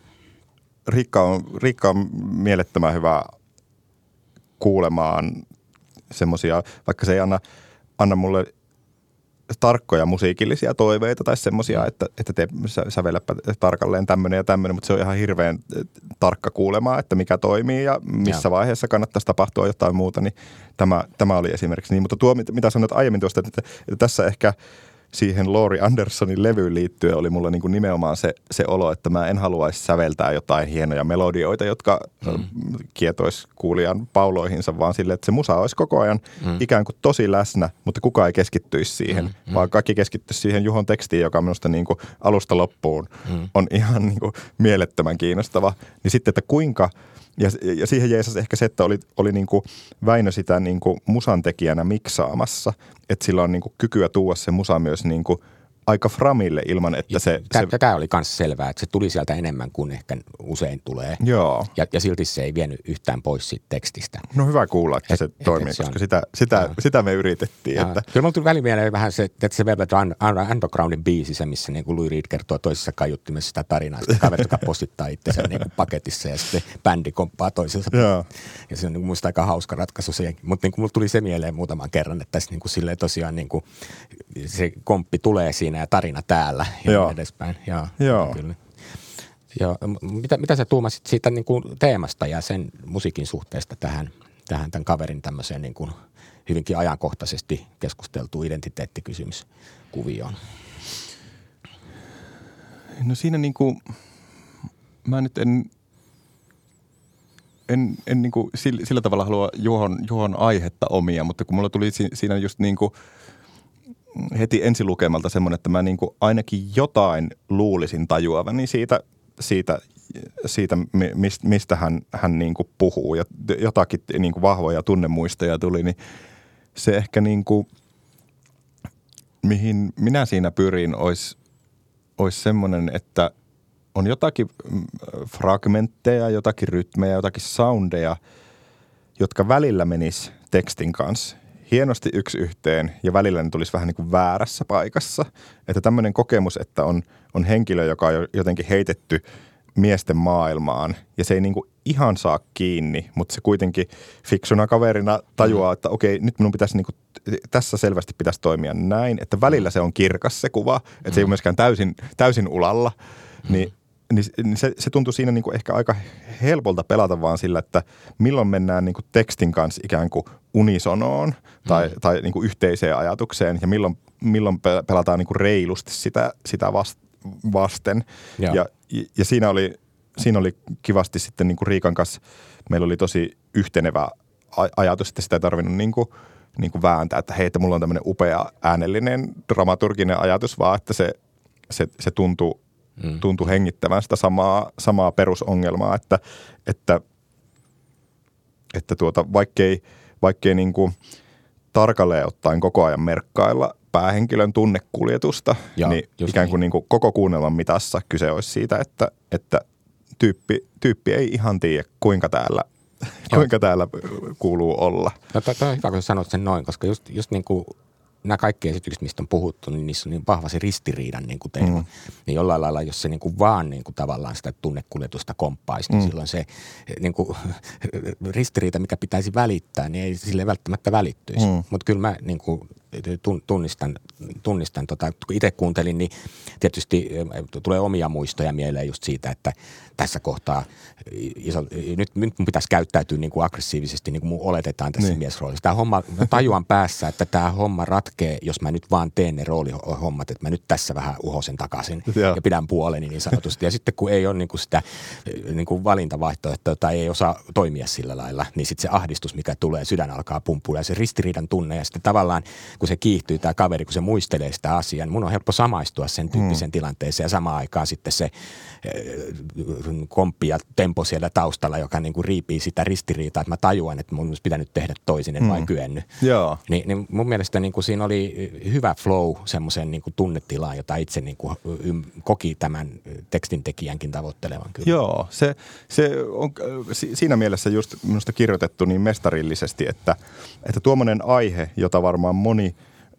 Riikka on, Riikka on mielettömän hyvä kuulemaan semmoisia, vaikka se ei anna, anna mulle tarkkoja musiikillisia toiveita tai semmoisia, että, että te sävelläpä tarkalleen tämmöinen ja tämmöinen, mutta se on ihan hirveän tarkka kuulemaan, että mikä toimii ja missä ja. vaiheessa kannattaisi tapahtua jotain muuta, niin tämä, tämä oli esimerkiksi niin. Mutta tuo, mitä sanoit aiemmin tuosta, että, että tässä ehkä siihen Laurie Andersonin levyyn liittyen oli mulla niin kuin nimenomaan se, se olo, että mä en haluaisi säveltää jotain hienoja melodioita, jotka mm. kietois kuulijan pauloihinsa, vaan sille, että se musa olisi koko ajan mm. ikään kuin tosi läsnä, mutta kukaan ei keskittyisi siihen, mm. Mm. vaan kaikki keskittyisi siihen Juhon tekstiin, joka minusta niin kuin alusta loppuun mm. on ihan niin kuin mielettömän kiinnostava. Niin sitten, että kuinka... Ja, ja siihen jeesas ehkä se, että oli, oli niin kuin Väinö sitä niin kuin musantekijänä miksaamassa, että sillä on niin kuin kykyä tuoda se musa myös niin kuin aika framille ilman, että se... Tämä, se... tämä oli myös selvää, että se tuli sieltä enemmän kuin ehkä usein tulee. Joo. Ja, ja silti se ei vienyt yhtään pois siitä tekstistä. No hyvä kuulla, että et, se et, toimii, et se koska on, sitä, sitä, sitä me yritettiin. Että... Kyllä mulla tuli väliin mieleen vähän se, että se Velvet Undergroundin biisi, se missä niin kuin Louis Reed kertoo toisessa kaiuttimessa sitä tarinaa, sitä kaverit, joka postittaa itsensä niin kuin paketissa ja sitten bändi komppaa toisensa. Joo. Ja se on niin kuin musta aika hauska ratkaisu siihen. Mutta niin kuin mulla tuli se mieleen muutaman kerran, että tässä niin kuin silleen tosiaan niin kuin se komppi tulee siinä ja tarina täällä ja Joo. niin edespäin. Ja, Joo. Kyllä. Ja, mitä, mitä sä tuumasit siitä niin kuin teemasta ja sen musiikin suhteesta tähän, tähän tämän kaverin tämmöiseen niin kuin hyvinkin ajankohtaisesti keskusteltuun identiteettikysymyskuvioon? No siinä niin kuin, mä nyt en, en, en niin kuin sillä, sillä tavalla halua Juhon, Juhon aihetta omia, mutta kun mulla tuli siinä just niin kuin heti ensilukemalta semmoinen, että mä niin kuin ainakin jotain luulisin tajuavani siitä, siitä, siitä mistä hän, hän niin kuin puhuu ja jotakin niin kuin vahvoja tunnemuistoja tuli, niin se ehkä niin kuin, mihin minä siinä pyrin, olisi, olisi semmoinen, että on jotakin fragmentteja, jotakin rytmejä, jotakin soundeja, jotka välillä menis tekstin kanssa hienosti yksi yhteen ja välillä ne tulisi vähän niin kuin väärässä paikassa. Että tämmöinen kokemus, että on, on henkilö, joka on jotenkin heitetty miesten maailmaan ja se ei niin kuin ihan saa kiinni, mutta se kuitenkin fiksuna kaverina tajuaa, että okei, nyt minun pitäisi niin kuin, tässä selvästi pitäisi toimia näin, että välillä se on kirkas se kuva, että se ei ole myöskään täysin, täysin ulalla, niin niin se, se tuntui siinä niin kuin ehkä aika helpolta pelata vaan sillä, että milloin mennään niin kuin tekstin kanssa ikään kuin unisonoon tai, mm. tai niin kuin yhteiseen ajatukseen ja milloin, milloin pelataan niin kuin reilusti sitä, sitä vasten. Ja, ja, ja siinä, oli, siinä oli kivasti sitten niin kuin Riikan kanssa, meillä oli tosi yhtenevä ajatus, että sitä ei tarvinnut niin kuin, niin kuin vääntää, että hei, että mulla on tämmöinen upea äänellinen dramaturginen ajatus, vaan että se, se, se tuntuu Mm. tuntui hengittävän sitä samaa, samaa perusongelmaa, että, että, että tuota, vaikkei, vaikkei niin kuin tarkalleen ottaen koko ajan merkkailla päähenkilön tunnekuljetusta, Joo, niin ikään kuin, niin. Niin kuin koko kuunnelman mitassa kyse olisi siitä, että, että tyyppi, tyyppi ei ihan tiedä, kuinka täällä, kuinka täällä kuuluu olla. No, toi, toi on hyvä, kun sanoit sen noin, koska just, just niin kuin nämä kaikki esitykset, mistä on puhuttu, niin niissä on niin vahva se ristiriidan niin kuin teema. Mm. Niin jollain lailla, jos se niin kuin vaan niin kuin tavallaan sitä tunnekuljetusta komppaisi, niin mm. silloin se niin kuin, ristiriita, mikä pitäisi välittää, niin ei sille välttämättä välittyisi. Mm. Mutta kyllä mä niin kuin tunnistan, tunnistan tota, kun itse kuuntelin, niin tietysti tulee omia muistoja mieleen just siitä, että tässä kohtaa iso, nyt, nyt mun pitäisi käyttäytyä niin kuin aggressiivisesti, niin kuin mun oletetaan tässä niin. miesroolissa. Tämä homma, mä tajuan päässä, että tämä homma ratkee, jos mä nyt vaan teen ne roolihommat, että mä nyt tässä vähän uhosen takaisin ja, ja pidän puoleni niin sanotusti. Ja sitten kun ei ole niin kuin sitä niin kuin valintavaihtoehtoa tai ei osaa toimia sillä lailla, niin sitten se ahdistus, mikä tulee, sydän alkaa pumpua ja se ristiriidan tunne ja sitten tavallaan kun se kiihtyy tämä kaveri, kun se muistelee sitä asiaa, niin mun on helppo samaistua sen tyyppisen mm. tilanteeseen ja samaan aikaan sitten se komppi ja tempo siellä taustalla, joka niin kuin riipii sitä ristiriitaa, että mä tajuan, että mun olisi pitänyt tehdä toisin, en mm. vain kyennyt. Joo. Ni, niin mun mielestä niin kuin siinä oli hyvä flow semmoiseen niin kuin tunnetilaan, jota itse niin kuin koki tämän tekstintekijänkin tavoittelevan kyllä. Joo, se, se on siinä mielessä just minusta kirjoitettu niin mestarillisesti, että, että tuommoinen aihe, jota varmaan moni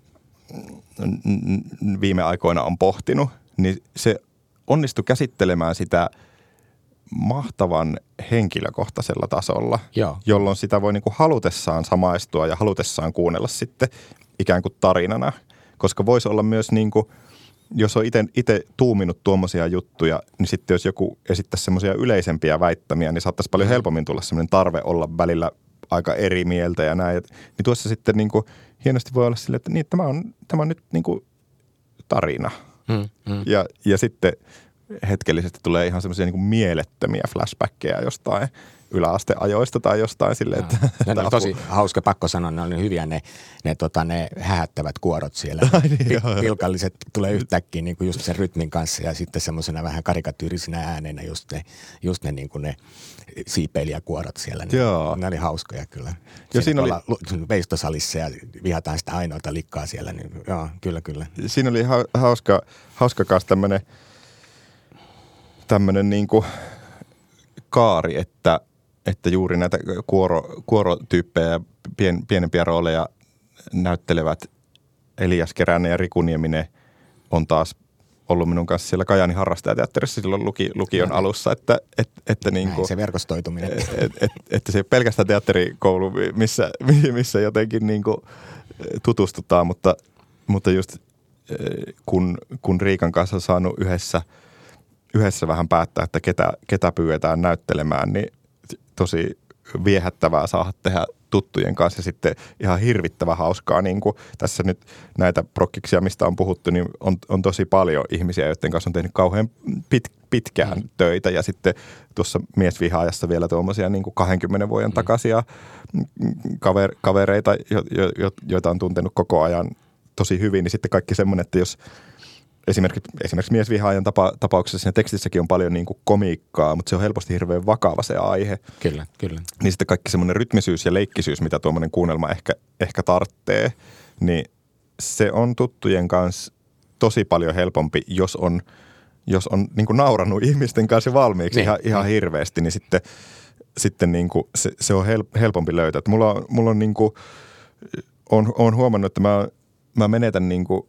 viime aikoina on pohtinut, niin se onnistui käsittelemään sitä mahtavan henkilökohtaisella tasolla, Joo. jolloin sitä voi niin kuin halutessaan samaistua ja halutessaan kuunnella sitten ikään kuin tarinana, koska voisi olla myös niin kuin, jos on itse tuuminut tuommoisia juttuja, niin sitten jos joku esittäisi semmoisia yleisempiä väittämiä, niin saattaisi paljon helpommin tulla semmoinen tarve olla välillä aika eri mieltä ja näin. Niin tuossa sitten niin kuin hienosti voi olla silleen, että niin, tämä, on, tämä on nyt niin kuin tarina. Hmm, hmm. Ja, ja sitten hetkellisesti tulee ihan semmoisia niin kuin mielettömiä flashbackkejä jostain, yläasteajoista tai jostain silleen. No, että, ne on tosi hauska, pakko sanoa, ne on niin hyviä ne, ne, tota, ne hähättävät kuorot siellä. Niin, pilkalliset tulee yhtäkkiä niin kuin just sen rytmin kanssa ja sitten semmoisena vähän karikatyyrisinä ääneinä just ne, just ne, niin kuin ne siipeilijäkuorot siellä. Ne, ne oli hauskoja kyllä. Ja siinä oli veistosalissa ja vihataan sitä ainoata likkaa siellä, niin joo, kyllä, kyllä. Siinä oli ha- hauska, hauska kanssa tämmöinen tämmöinen niin kuin kaari, että, että juuri näitä kuoro, kuorotyyppejä ja pien, pienempiä rooleja näyttelevät Elias Keränen ja Riku Nieminen on taas ollut minun kanssa siellä Kajaanin harrastajateatterissa silloin luki, lukion no, alussa, että, että, että niin kuin, se verkostoituminen. Että, että, että se ei pelkästään teatterikoulu, missä, missä jotenkin niin kuin tutustutaan, mutta, mutta just kun, kun Riikan kanssa on saanut yhdessä yhdessä vähän päättää, että ketä, ketä pyydetään näyttelemään, niin tosi viehättävää saada tehdä tuttujen kanssa ja sitten ihan hirvittävän hauskaa. Niin kuin tässä nyt näitä prokkiksia, mistä on puhuttu, niin on, on tosi paljon ihmisiä, joiden kanssa on tehnyt kauhean pit, pitkään mm. töitä ja sitten tuossa miesvihaajassa vielä tuommoisia niin kuin kahdenkymmenen vuoden mm. takaisia kaver, kavereita, jo, jo, joita on tuntenut koko ajan tosi hyvin, niin sitten kaikki semmoinen, että jos Esimerkiksi, esimerkiksi miesvihaajan tapa, tapauksessa siinä tekstissäkin on paljon niin kuin komiikkaa, mutta se on helposti hirveän vakava se aihe. Kyllä, kyllä. Niin sitten kaikki semmoinen rytmisyys ja leikkisyys, mitä tuommoinen kuunnelma ehkä, ehkä tarvitsee, niin se on tuttujen kanssa tosi paljon helpompi, jos on, jos on niin kuin naurannut ihmisten kanssa valmiiksi niin. ihan, ihan hirveästi, niin sitten, sitten niin kuin se, se on helpompi löytää. Että mulla on, mulla on, niin kuin, on, on huomannut, että mä, mä menetän niin kuin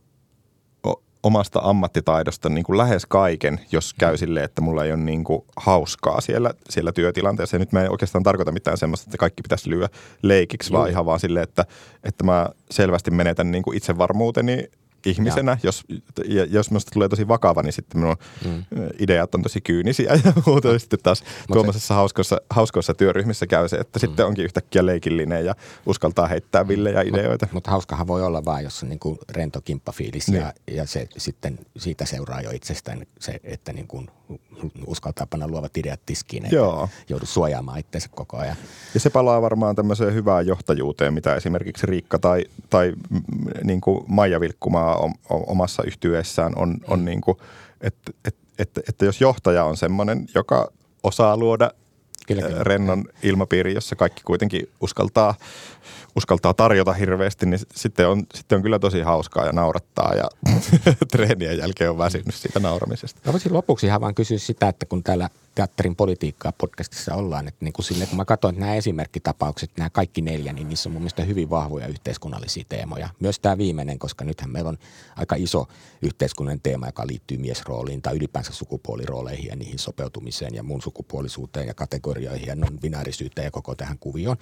omasta ammattitaidosta niin kuin lähes kaiken, jos käy silleen, että mulla ei ole niin kuin hauskaa siellä, siellä työtilanteessa. Ja nyt mä en oikeastaan tarkoita mitään semmoista, että kaikki pitäisi lyödä leikiksi, vaan ihan vaan silleen, että, että mä selvästi menetän niin kuin itsevarmuuteni ihmisenä. Jos, ja jos minusta tulee tosi vakava, niin sitten minun mm. ideat on tosi kyynisiä ja muuta. Sitten taas tuommoisessa hauskoissa, hauskoissa työryhmissä käy se, että mm. sitten onkin yhtäkkiä leikillinen ja uskaltaa heittää villejä ideoita. Mutta mut hauskahan voi olla vaan, jos on niinku rento kimppafiilis niin. ja, ja se sitten siitä seuraa jo itsestään se, että niinku uskaltaa panna luovat ideat tiskiin, eikä joudu suojaamaan itseensä koko ajan. Ja se palaa varmaan tämmöiseen hyvään johtajuuteen, mitä esimerkiksi Riikka tai, tai niin kuin Maija Vilkkumaa omassa yhtyeessään on, on niin kuin, että, että, että, että jos johtaja on semmoinen, joka osaa luoda kyllä, kyllä. rennon ilmapiiri, jossa kaikki kuitenkin uskaltaa, uskaltaa tarjota hirveästi, niin sitten on, sitten on kyllä tosi hauskaa ja naurattaa ja treenien jälkeen on väsynyt siitä nauramisesta. Mä voisin lopuksi ihan vaan kysyä sitä, että kun täällä Teatterin politiikkaa podcastissa ollaan, että niin kuin sille, kun mä katsoin, että nämä esimerkkitapaukset, nämä kaikki neljä, niin niissä on mun mielestä hyvin vahvoja yhteiskunnallisia teemoja. Myös tämä viimeinen, koska nythän meillä on aika iso yhteiskunnallinen teema, joka liittyy miesrooliin tai ylipäänsä sukupuolirooleihin ja niihin sopeutumiseen ja mun sukupuolisuuteen ja kategorioihin ja non-binäärisyyteen ja koko tähän kuvioon.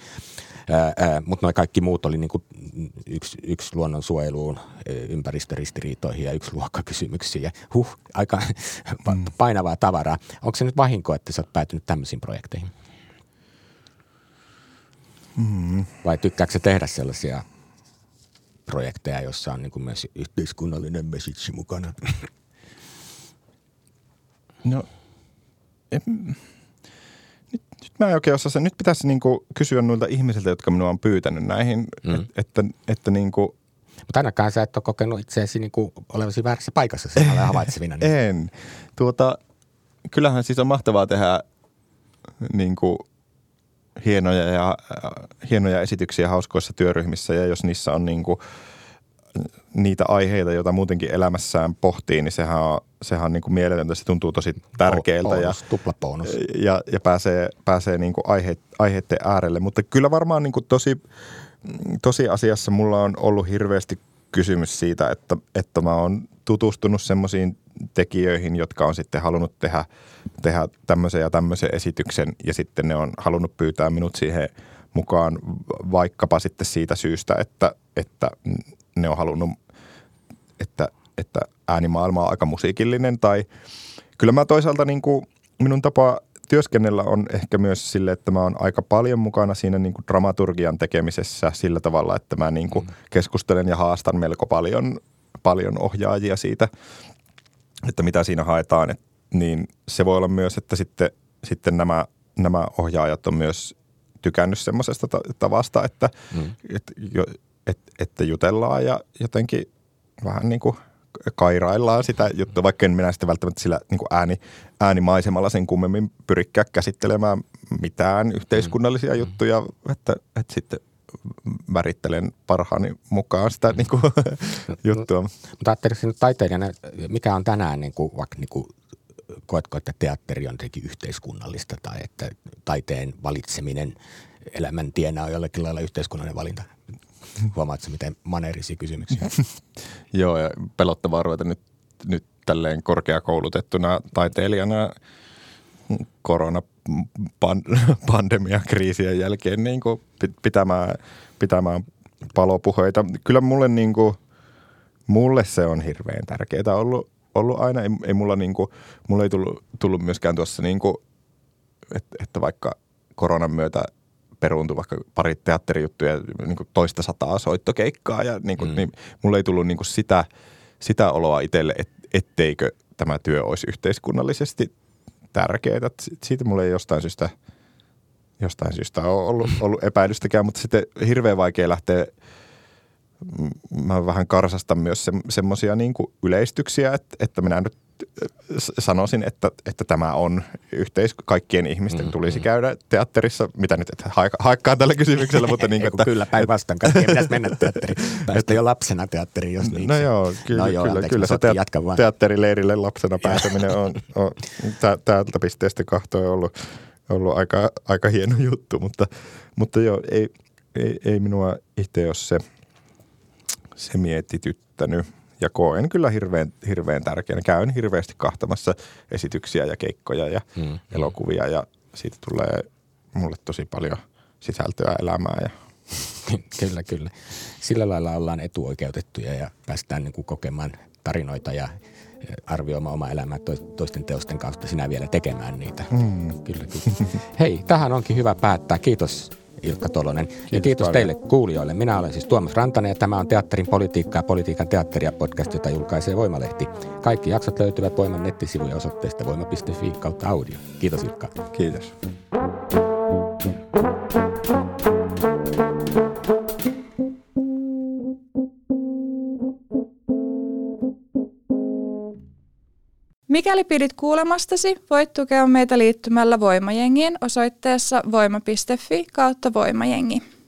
Mutta nuo kaikki muut oli niin kuin yksi, yksi luonnonsuojeluun, ympäristöristiriitoihin ja yksi luokkakysymyksiin ja huh, aika mm. painavaa tavaraa. Onko se nyt vahinko, että sä oot päätynyt tämmöisiin projekteihin? Mm. Vai tykkääkö sä tehdä sellaisia projekteja, joissa on niin kuin myös yhteiskunnallinen message mukana? No, en, nyt, nyt mä en oikein osaa sen. Nyt pitäisi niin kuin kysyä noilta ihmisiltä, jotka minua on pyytänyt näihin, mm. et, että, että niin kuin mutta ainakaan sä et ole kokenut itseäsi niin kuin olevasi väärässä paikassa sen havaitsevina. Niin. En. Tuota, kyllähän siis on mahtavaa tehdä niin kuin hienoja, ja, hienoja esityksiä hauskoissa työryhmissä ja jos niissä on niin kuin niitä aiheita, joita muutenkin elämässään pohtii, niin sehän on, sehän on niin kuin mieletöntä. Se tuntuu tosi tärkeältä bonus, ja, tuplabonus. ja, ja pääsee, pääsee niin kuin aihe, aiheiden äärelle. Mutta kyllä varmaan niin kuin tosi, tosi asiassa mulla on ollut hirveästi kysymys siitä, että, että mä oon tutustunut semmoisiin tekijöihin, jotka on sitten halunnut tehdä, tehdä tämmöisen ja tämmöisen esityksen ja sitten ne on halunnut pyytää minut siihen mukaan vaikkapa sitten siitä syystä, että, että ne on halunnut, että, että äänimaailma on aika musiikillinen tai kyllä mä toisaalta niin kuin minun tapa työskennellä on ehkä myös sille, että mä oon aika paljon mukana siinä niin kuin dramaturgian tekemisessä sillä tavalla, että mä niin kuin keskustelen ja haastan melko paljon, paljon ohjaajia siitä, että mitä siinä haetaan, et, niin se voi olla myös, että sitten, sitten nämä, nämä ohjaajat on myös tykännyt semmoisesta tavasta, että, mm. että, että, että jutellaan ja jotenkin vähän niin kuin kairaillaan sitä juttua, vaikka en minä sitten välttämättä sillä niin kuin ääni, äänimaisemalla sen kummemmin pyrikään käsittelemään mitään yhteiskunnallisia mm. juttuja, että, että sitten värittelen parhaani mukaan sitä niin kuin, juttua. Mutta ajatteliko nyt taiteilijana, mikä on tänään niin kuin, vaikka niin kuin, koetko, että teatteri on jotenkin yhteiskunnallista tai että taiteen valitseminen elämäntienä on jollakin lailla yhteiskunnallinen valinta? Huomaatko, miten maneerisia kysymyksiä? Joo, ja pelottavaa ruveta nyt, nyt tälleen korkeakoulutettuna taiteilijana koronapandemian kriisien jälkeen niin kuin pitämään, pitämään palopuheita. Kyllä mulle, niin kuin, mulle se on hirveän tärkeää ollut, ollut aina. Ei, ei mulla, niin kuin, mulla ei tullut, tullut myöskään tuossa, niin kuin, että, että vaikka koronan myötä peruuntui vaikka pari teatterijuttuja, niin kuin toista sataa soittokeikkaa ja niin kuin, mm. niin mulle ei tullut niin kuin sitä, sitä oloa itselle, et, etteikö tämä työ olisi yhteiskunnallisesti tärkeää. Siitä mulle ei jostain syystä, jostain syystä ole ollut, ollut epäilystäkään, mutta sitten hirveän vaikea lähteä, mä vähän karsastan myös se, semmoisia niin kuin yleistyksiä, että, että minä nyt sanoisin, että, että tämä on yhteis, kaikkien ihmisten mm, tulisi mm. käydä teatterissa, mitä nyt et haikkaan tällä kysymyksellä, mutta niin kuin, että kyllä päinvastoin, kaikkien pitäisi mennä teatteriin. Päästä jo lapsena teatteriin, jos niin. No joo, kyllä, no joo, kyllä, anteeksi, kyllä se teat- teatterileirille lapsena pääseminen on, on täältä pisteestä kahtoon ollut, ollut aika, aika hieno juttu, mutta, mutta joo, ei, ei, ei minua itse ole se, se mietityttänyt. Ja koen kyllä hirveän, hirveän tärkeänä. Käyn hirveästi kahtamassa esityksiä ja keikkoja ja mm. elokuvia ja siitä tulee mulle tosi paljon sisältöä elämää. Ja. Kyllä, kyllä. Sillä lailla ollaan etuoikeutettuja ja päästään niin kuin kokemaan tarinoita ja arvioimaan omaa elämää toisten teosten kautta, sinä vielä tekemään niitä. Mm. Kyllä, kyllä. Hei, tähän onkin hyvä päättää. Kiitos Ilkka Tolonen. Kiitos ja kiitos paljon teille kuulijoille. Minä olen siis Tuomas Rantanen ja tämä on Teatterin politiikkaa, politiikan teatteria podcast, jota julkaisee Voimalehti. Kaikki jaksot löytyvät Voiman nettisivuja osoitteesta voima piste fi kautta audio. Kiitos Ilkka. Kiitos. Mikäli pidit kuulemastasi, voit tukea meitä liittymällä Voimajengiin osoitteessa voima piste fi kautta voimajengi.